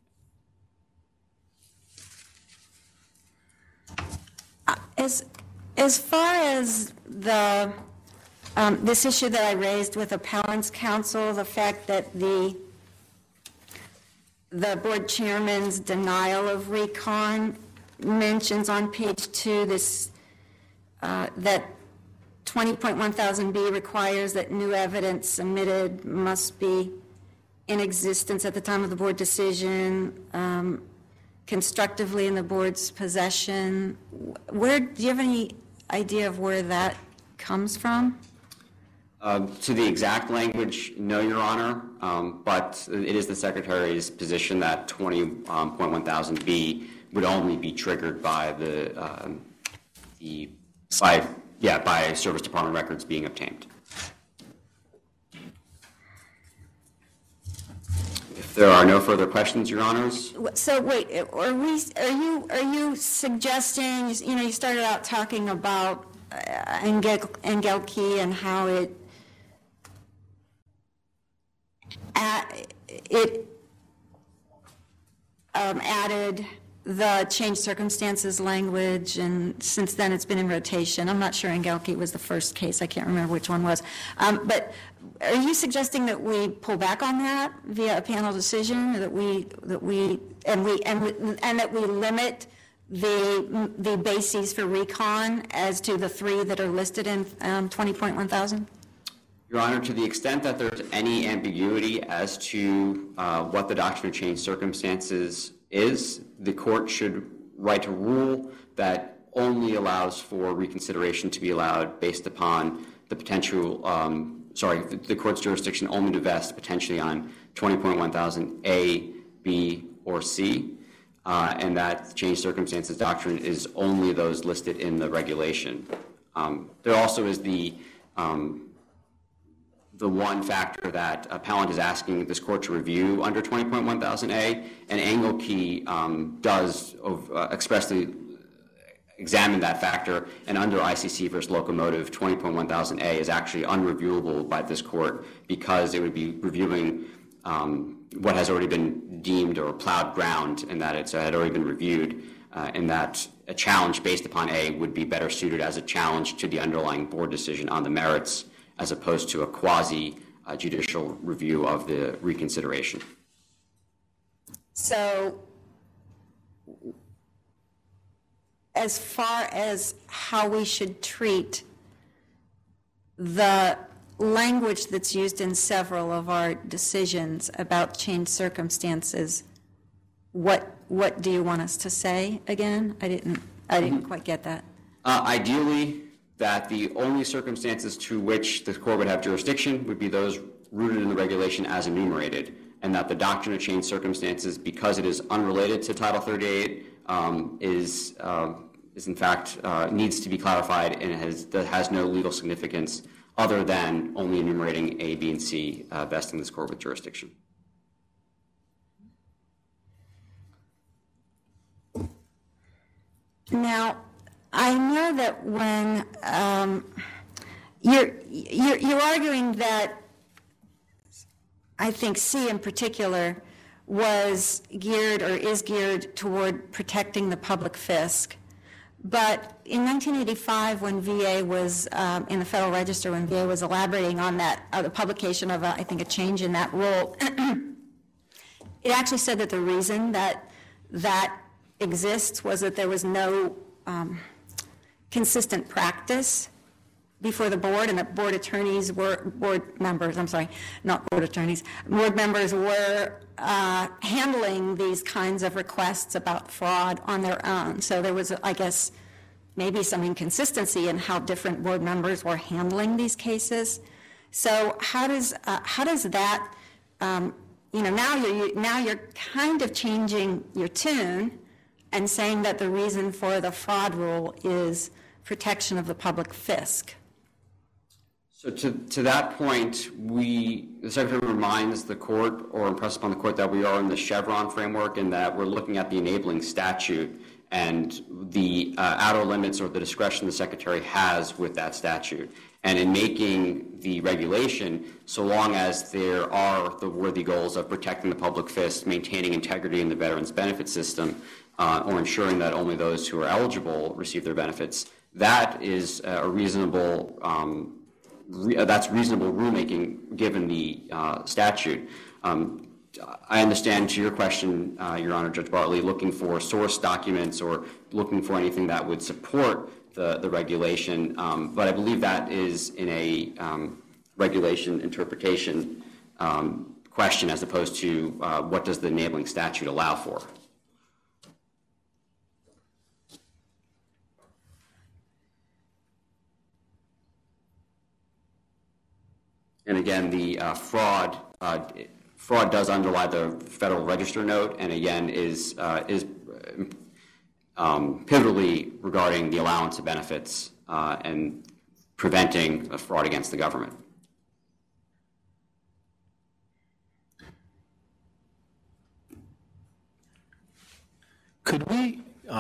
As far as the this issue that I raised with Appellant's Counsel, the fact that the board chairman's denial of recon mentions on page 2 this that 20.1000B requires that new evidence submitted must be in existence at the time of the board decision, constructively in the board's possession. Do you have any idea of where that comes from? To the exact language, no, Your Honor, but it is the Secretary's position that 20.1000B would only be triggered by by Service Department records being obtained. If there are no further questions, Your Honors. So wait, are you suggesting? You started out talking about Engelke and how it added the changed circumstances language, and since then it's been in rotation. I'm not sure Engelke was the first case. I can't remember which one was. But are you suggesting that we pull back on that via a panel decision, or that we limit the bases for recon as to the 3 that are listed in 20.1000? Your Honor, to the extent that there's any ambiguity as to what the doctrine of changed circumstances is, the court should write a rule that only allows for reconsideration to be allowed based upon the potential, the court's jurisdiction only to vest potentially on 20.1000 A, B, or C, and that changed circumstances doctrine is only those listed in the regulation. There also is the one factor that appellant is asking this court to review under 20.1000 A, and Engelke does expressly examine that factor, and under ICC versus Locomotive, 20.1000 A is actually unreviewable by this court because it would be reviewing what has already been deemed or plowed ground, and that it had already been reviewed, and that a challenge based upon A would be better suited as a challenge to the underlying board decision on the merits as opposed to a quasi-judicial review of the reconsideration. So, as far as how we should treat the language that's used in several of our decisions about changed circumstances, what do you want us to say again? I didn't quite get that. Ideally, that the only circumstances to which the court would have jurisdiction would be those rooted in the regulation as enumerated, and that the doctrine of changed circumstances, because it is unrelated to Title 38, is in fact needs to be clarified, and has no legal significance other than only enumerating A, B, and C, vesting this court with jurisdiction. Now, I know that when you're arguing that, I think C in particular was geared or is geared toward protecting the public fisc. But in 1985, when VA was in the Federal Register, when VA was elaborating on that, the publication of, I think, a change in that rule, it actually said that the reason that exists was that there was no consistent practice before the board, and that board members were handling these kinds of requests about fraud on their own. So there was, I guess, maybe some inconsistency in how different board members were handling these cases. So how does that, now you're kind of changing your tune and saying that the reason for the fraud rule is protection of the public fisc. So to that point, the Secretary reminds the court, or impresses upon the court, that we are in the Chevron framework and that we're looking at the enabling statute and the outer limits or the discretion the Secretary has with that statute. And in making the regulation, so long as there are the worthy goals of protecting the public fisc, maintaining integrity in the veterans benefit system, or ensuring that only those who are eligible receive their benefits, that is a reasonable that's reasonable rulemaking given the statute. I understand, to your question, Your Honor, Judge Bartley, looking for source documents or looking for anything that would support the regulation, but I believe that is in a regulation interpretation question as opposed to what does the enabling statute allow for. And again, the fraud does underlie the Federal Register note, and again is pivotally regarding the allowance of benefits and preventing a fraud against the government. Could we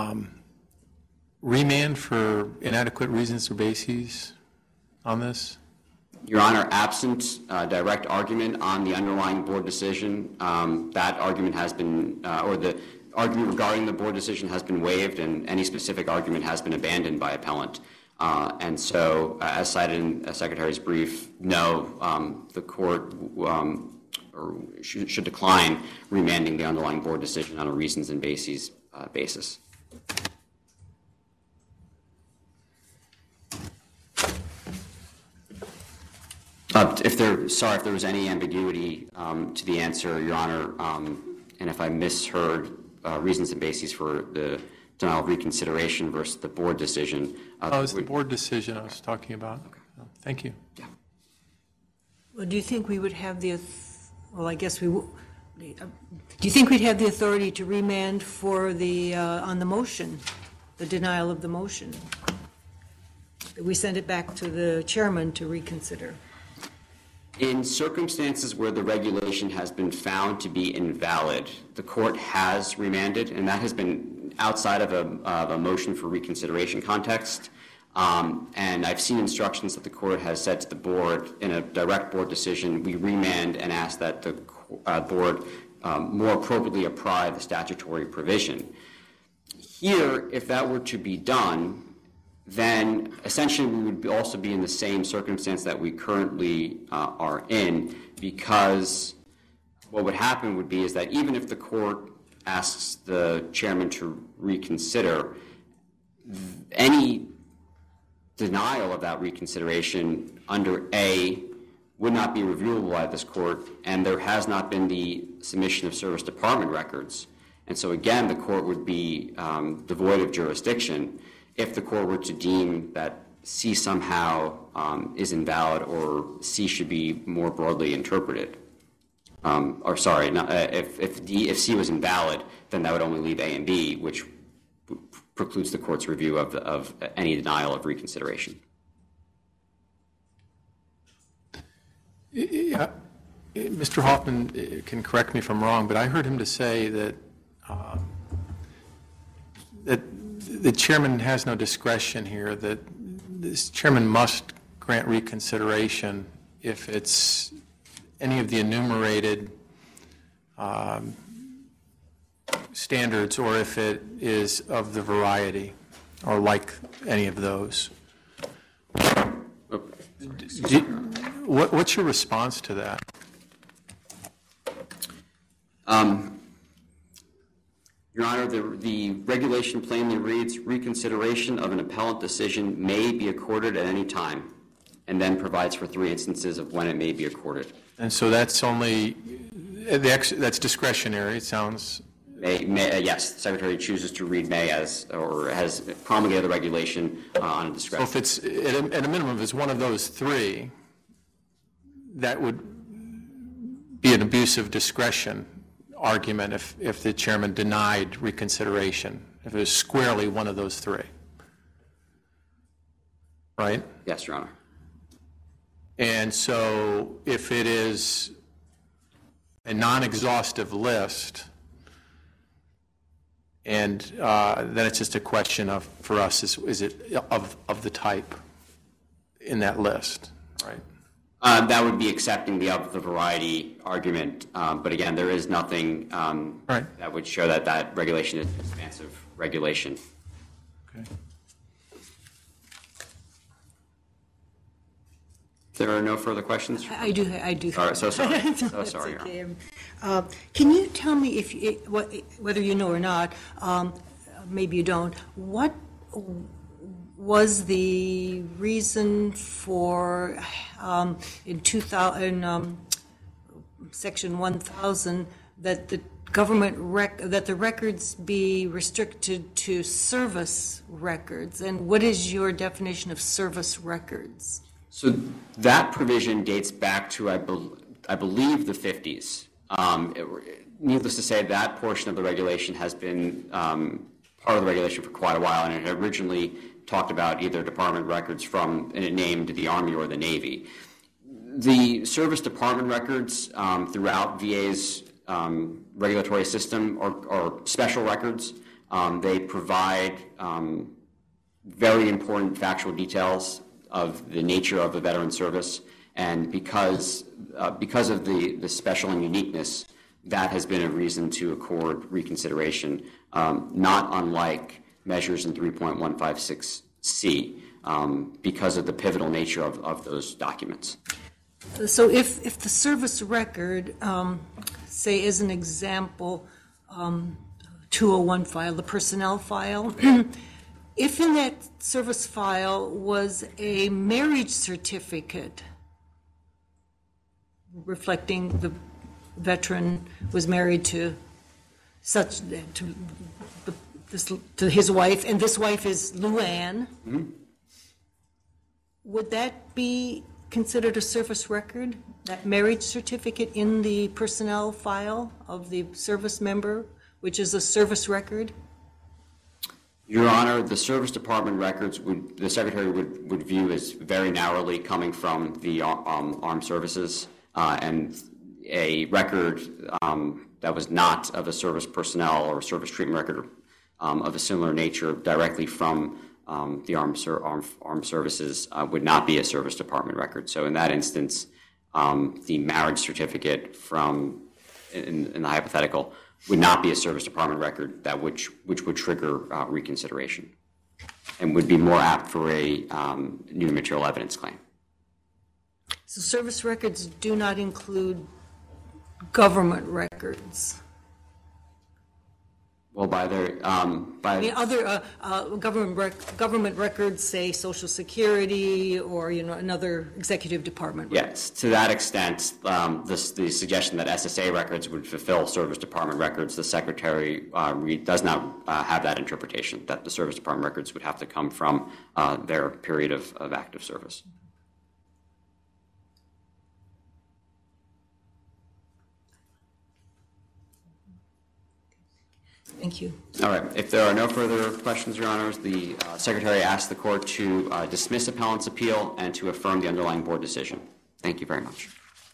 remand for inadequate reasons or bases on this? Your Honor, absent direct argument on the underlying board decision, that argument has been, or the argument regarding the board decision has been waived, and any specific argument has been abandoned by appellant. And so, as cited in the Secretary's brief, no, the court should decline remanding the underlying board decision on a reasons and bases basis. If there was any ambiguity to the answer, Your Honor, and if I misheard reasons and bases for the denial of reconsideration versus the board decision. It's the board decision I was talking about. Okay. Thank you. Yeah. Well, do you think we would have well, I guess we will. Do you think we'd have the authority to remand for on the motion, the denial of the motion? We send it back to the chairman to reconsider. In circumstances where the regulation has been found to be invalid, the court has remanded, and that has been outside of a motion for reconsideration context. And I've seen instructions that the court has said to the board in a direct board decision, we remand and ask that the board more appropriately apply the statutory provision. Here, if that were to be done, then essentially we would also be in the same circumstance that we currently are in, because what would happen would be is that even if the court asks the chairman to reconsider, any denial of that reconsideration under A would not be reviewable by this court, and there has not been the submission of service department records. And so again, the court would be devoid of jurisdiction if the court were to deem that C somehow is invalid, or C should be more broadly interpreted. If C was invalid, then that would only leave A and B, which precludes the court's review of any denial of reconsideration. Yeah, Mr. Hoffman can correct me if I'm wrong, but I heard him to say that that the chairman has no discretion here, that this chairman must grant reconsideration if it's any of the enumerated standards, or if it is of the variety, or like any of those. What's your response to that? Your Honor, the regulation plainly reads, reconsideration of an appellate decision may be accorded at any time, and then provides for 3 instances of when it may be accorded. And so that's only, that's discretionary, it sounds. Yes, the Secretary chooses to read may as, or has promulgated the regulation on a discretion. So if it's, at a minimum, if it's one of those 3, that would be an abuse of discretion argument if the chairman denied reconsideration, if it was squarely one of those 3. Right? Yes, Your Honor. And so if it is a non-exhaustive list, and then it's just a question of, for us, is it of the type in that list, right? That would be accepting the of the variety argument, but again, there is nothing right. that would show that that regulation is an expansive regulation. Okay. There are no further questions? I do. All right, so sorry. So That's sorry, Your okay. Honor. Can you tell me, whether you know or not, maybe you don't, what was the reason for, in Section 1000, that the that the records be restricted to service records? And what is your definition of service records? So that provision dates back to, I believe, the 50s. Needless to say, that portion of the regulation has been part of the regulation for quite a while, and it originally talked about either department records from, and it named the Army or the Navy. The service department records throughout VA's regulatory system or special records, they provide very important factual details of the nature of the veteran service, and because of the special and uniqueness, that has been a reason to accord reconsideration, not unlike measures in 3.156C, because of the pivotal nature of those documents. So if the service record, say as an example, 201 file, the personnel file, if in that service file was a marriage certificate reflecting the veteran was married to his wife, and this wife is Luann. Would that be considered a service record, that marriage certificate in the personnel file of the service member, which is a service record? Your Honor, the service department records the Secretary would view as very narrowly coming from the armed services, and a record that was not of a service personnel or service treatment record of a similar nature directly from the armed services would not be a service department record. So in that instance, the marriage certificate in the hypothetical would not be a service department record which would trigger reconsideration and would be more apt for a new material evidence claim. So service records do not include government records. Well, Other government records, say Social Security or another executive department. Yes, to that extent, the suggestion that SSA records would fulfill service department records, the Secretary does not have that interpretation, that the service department records would have to come from their period of active service. Thank you. All right. If there are no further questions, Your Honors, the Secretary asks the Court to dismiss appellant's appeal and to affirm the underlying board decision. Thank you very much.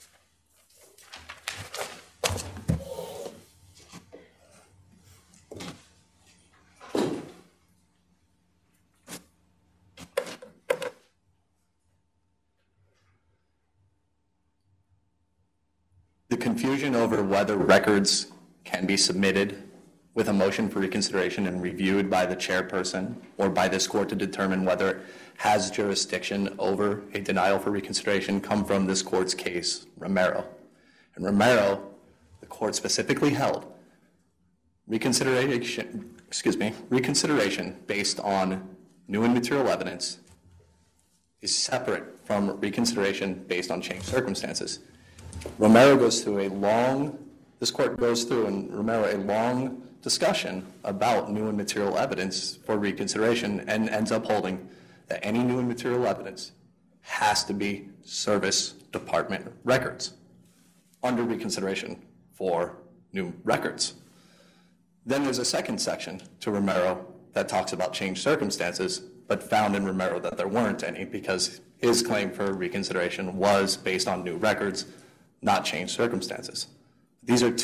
The confusion over whether records can be submitted with a motion for reconsideration and reviewed by the chairperson or by this court to determine whether it has jurisdiction over a denial for reconsideration come from this court's case, Romero. In Romero, the court specifically held reconsideration based on new and material evidence is separate from reconsideration based on changed circumstances. Romero goes through this court goes through in Romero a long discussion about new and material evidence for reconsideration and ends up holding that any new and material evidence has to be service department records under reconsideration for new records. Then there's a second section to Romero that talks about changed circumstances, but found in Romero that there weren't any because his claim for reconsideration was based on new records, not changed circumstances. These are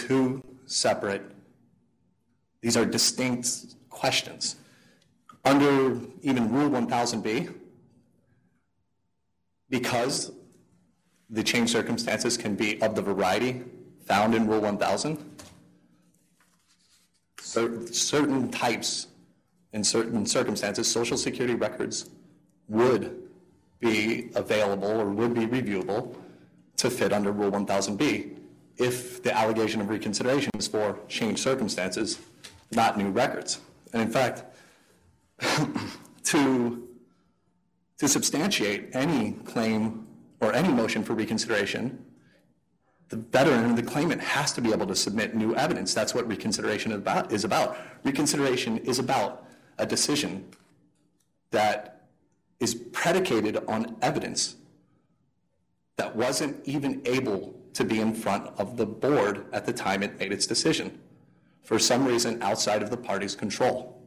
distinct questions. Under even Rule 1000B, because the changed circumstances can be of the variety found in Rule 1000, certain types in certain circumstances, Social Security records would be available or would be reviewable to fit under Rule 1000B if the allegation of reconsideration is for changed circumstances, not new records. And in fact, to substantiate any claim or any motion for reconsideration, the veteran or the claimant has to be able to submit new evidence. That's what reconsideration is about. Reconsideration is about a decision that is predicated on evidence that wasn't even able to be in front of the board at the time it made its decision, for some reason outside of the party's control.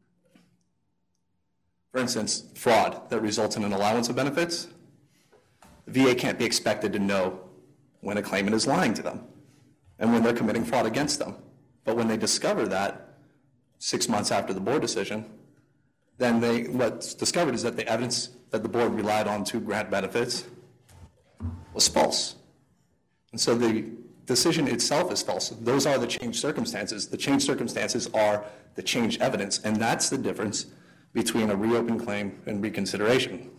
For instance, fraud that results in an allowance of benefits. The VA can't be expected to know when a claimant is lying to them and when they're committing fraud against them. But when they discover that 6 months after the board decision, then what's discovered is that the evidence that the board relied on to grant benefits was false. And so the decision itself is false. Those are the changed circumstances. The changed circumstances are the changed evidence, and that's the difference between a reopened claim and reconsideration.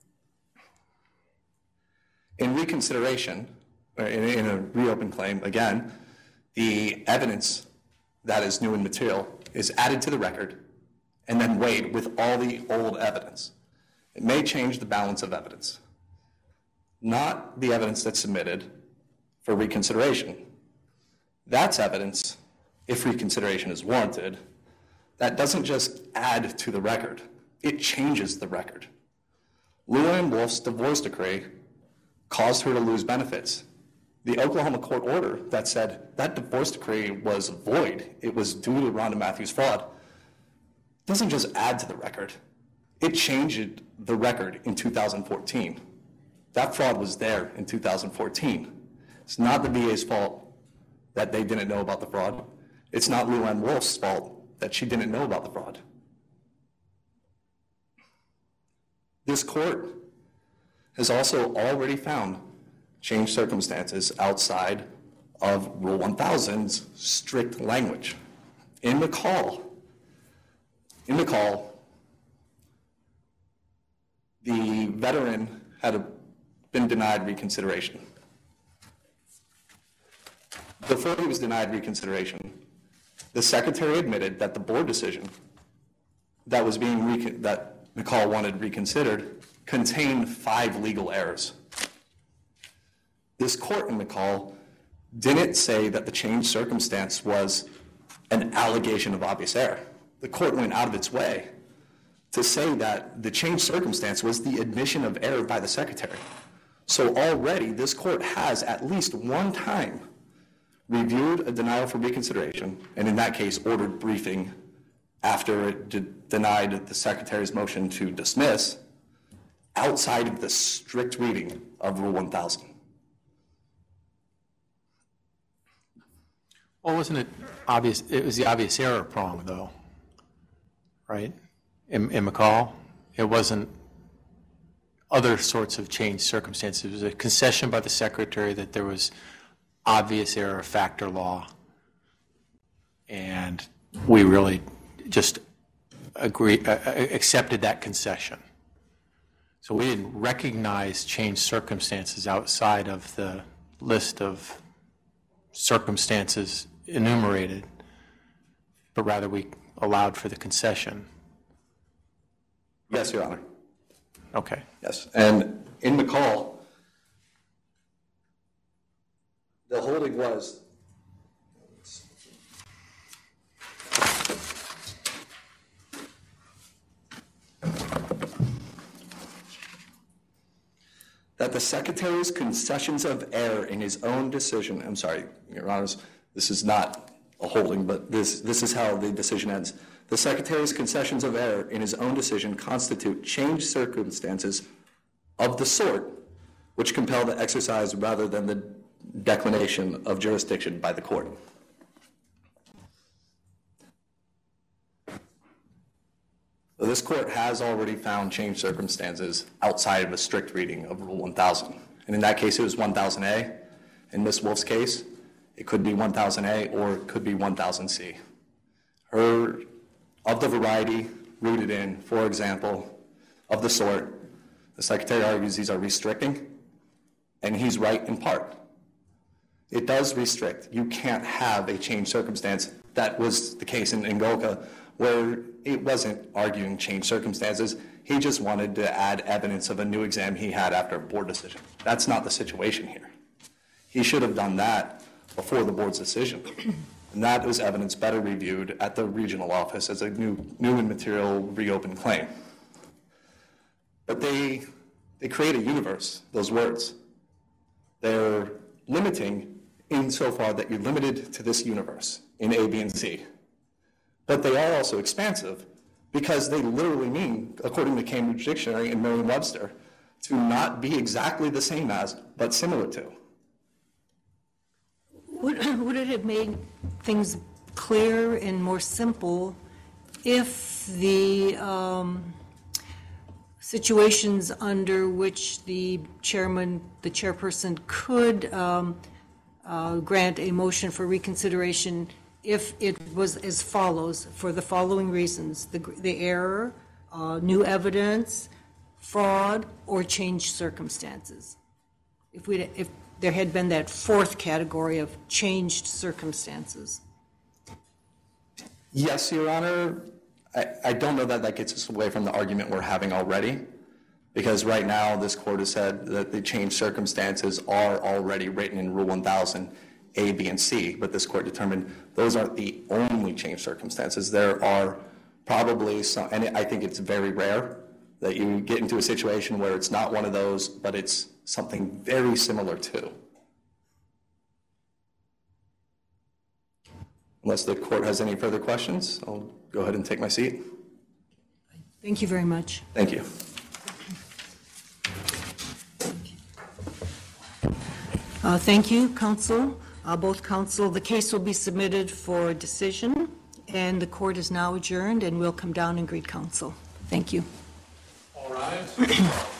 In reconsideration, in a reopened claim, again, the evidence that is new and material is added to the record and then weighed with all the old evidence. It may change the balance of evidence. Not the evidence that's submitted for reconsideration. That's evidence, if reconsideration is warranted, that doesn't just add to the record, it changes the record. Luann Wolf's divorce decree caused her to lose benefits. The Oklahoma court order that said that divorce decree was void, it was due to Rhonda Matthews' fraud, doesn't just add to the record, it changed the record in 2014. That fraud was there in 2014. It's not the VA's fault that they didn't know about the fraud. It's not Luann Wolf's fault that she didn't know about the fraud. This court has also already found changed circumstances outside of Rule 1000's strict language. In McCall, the veteran had been denied reconsideration. Before he was denied reconsideration, the secretary admitted that the board decision that was that McCall wanted reconsidered contained 5 legal errors. This court in McCall didn't say that the changed circumstance was an allegation of obvious error. The court went out of its way to say that the changed circumstance was the admission of error by the secretary. So already this court has at least one time reviewed a denial for reconsideration, and in that case ordered briefing after it denied the secretary's motion to dismiss outside of the strict reading of Rule 1000. Well, wasn't it obvious? It was the obvious error prong, though, right? In McCall, it wasn't other sorts of changed circumstances. It was a concession by the secretary that there was obvious error of factor law, and we really just accepted that concession. So we didn't recognize changed circumstances outside of the list of circumstances enumerated, but rather we allowed for the concession. Yes, Your Honor. Okay. Yes, and in McCall, the holding was that the Secretary's concessions of error in his own decision, I'm sorry, Your Honors, this is not a holding, but this is how the decision ends. The Secretary's concessions of error in his own decision constitute changed circumstances of the sort which compel the exercise rather than the declination of jurisdiction by the court. So this court has already found changed circumstances outside of a strict reading of Rule 1000. And in that case, it was 1000A. In Ms. Wolf's case, it could be 1000A or it could be 1000C. Of the variety rooted in, for example, of the sort, the Secretary argues these are restricting, and he's right in part. It does restrict. You can't have a changed circumstance. That was the case in Ngolka, where it wasn't arguing changed circumstances. He just wanted to add evidence of a new exam he had after a board decision. That's not the situation here. He should have done that before the board's decision. And that was evidence better reviewed at the regional office as a new and material reopened claim. But they create a universe, those words. They're limiting insofar that you're limited to this universe in A, B, and C. But they are also expansive because they literally mean, according to Cambridge Dictionary and Merriam-Webster, to not be exactly the same as, but similar to. Would it have made things clear and more simple if the situations under which the chairperson could grant a motion for reconsideration, if it was as follows, for the following reasons: the error, new evidence, fraud, or changed circumstances? If there had been that fourth category of changed circumstances. Yes, Your Honor. I don't know that that gets us away from the argument we're having already, Because right now, this court has said that the changed circumstances are already written in Rule 1000, A, B, and C, but this court determined those aren't the only changed circumstances. There are probably some, and I think it's very rare that you get into a situation where it's not one of those, but it's something very similar to. Unless the court has any further questions, I'll go ahead and take my seat. Thank you very much. Thank you. Thank you, counsel, both counsel. The case will be submitted for decision, and the court is now adjourned, and we'll come down and greet counsel. Thank you. All right.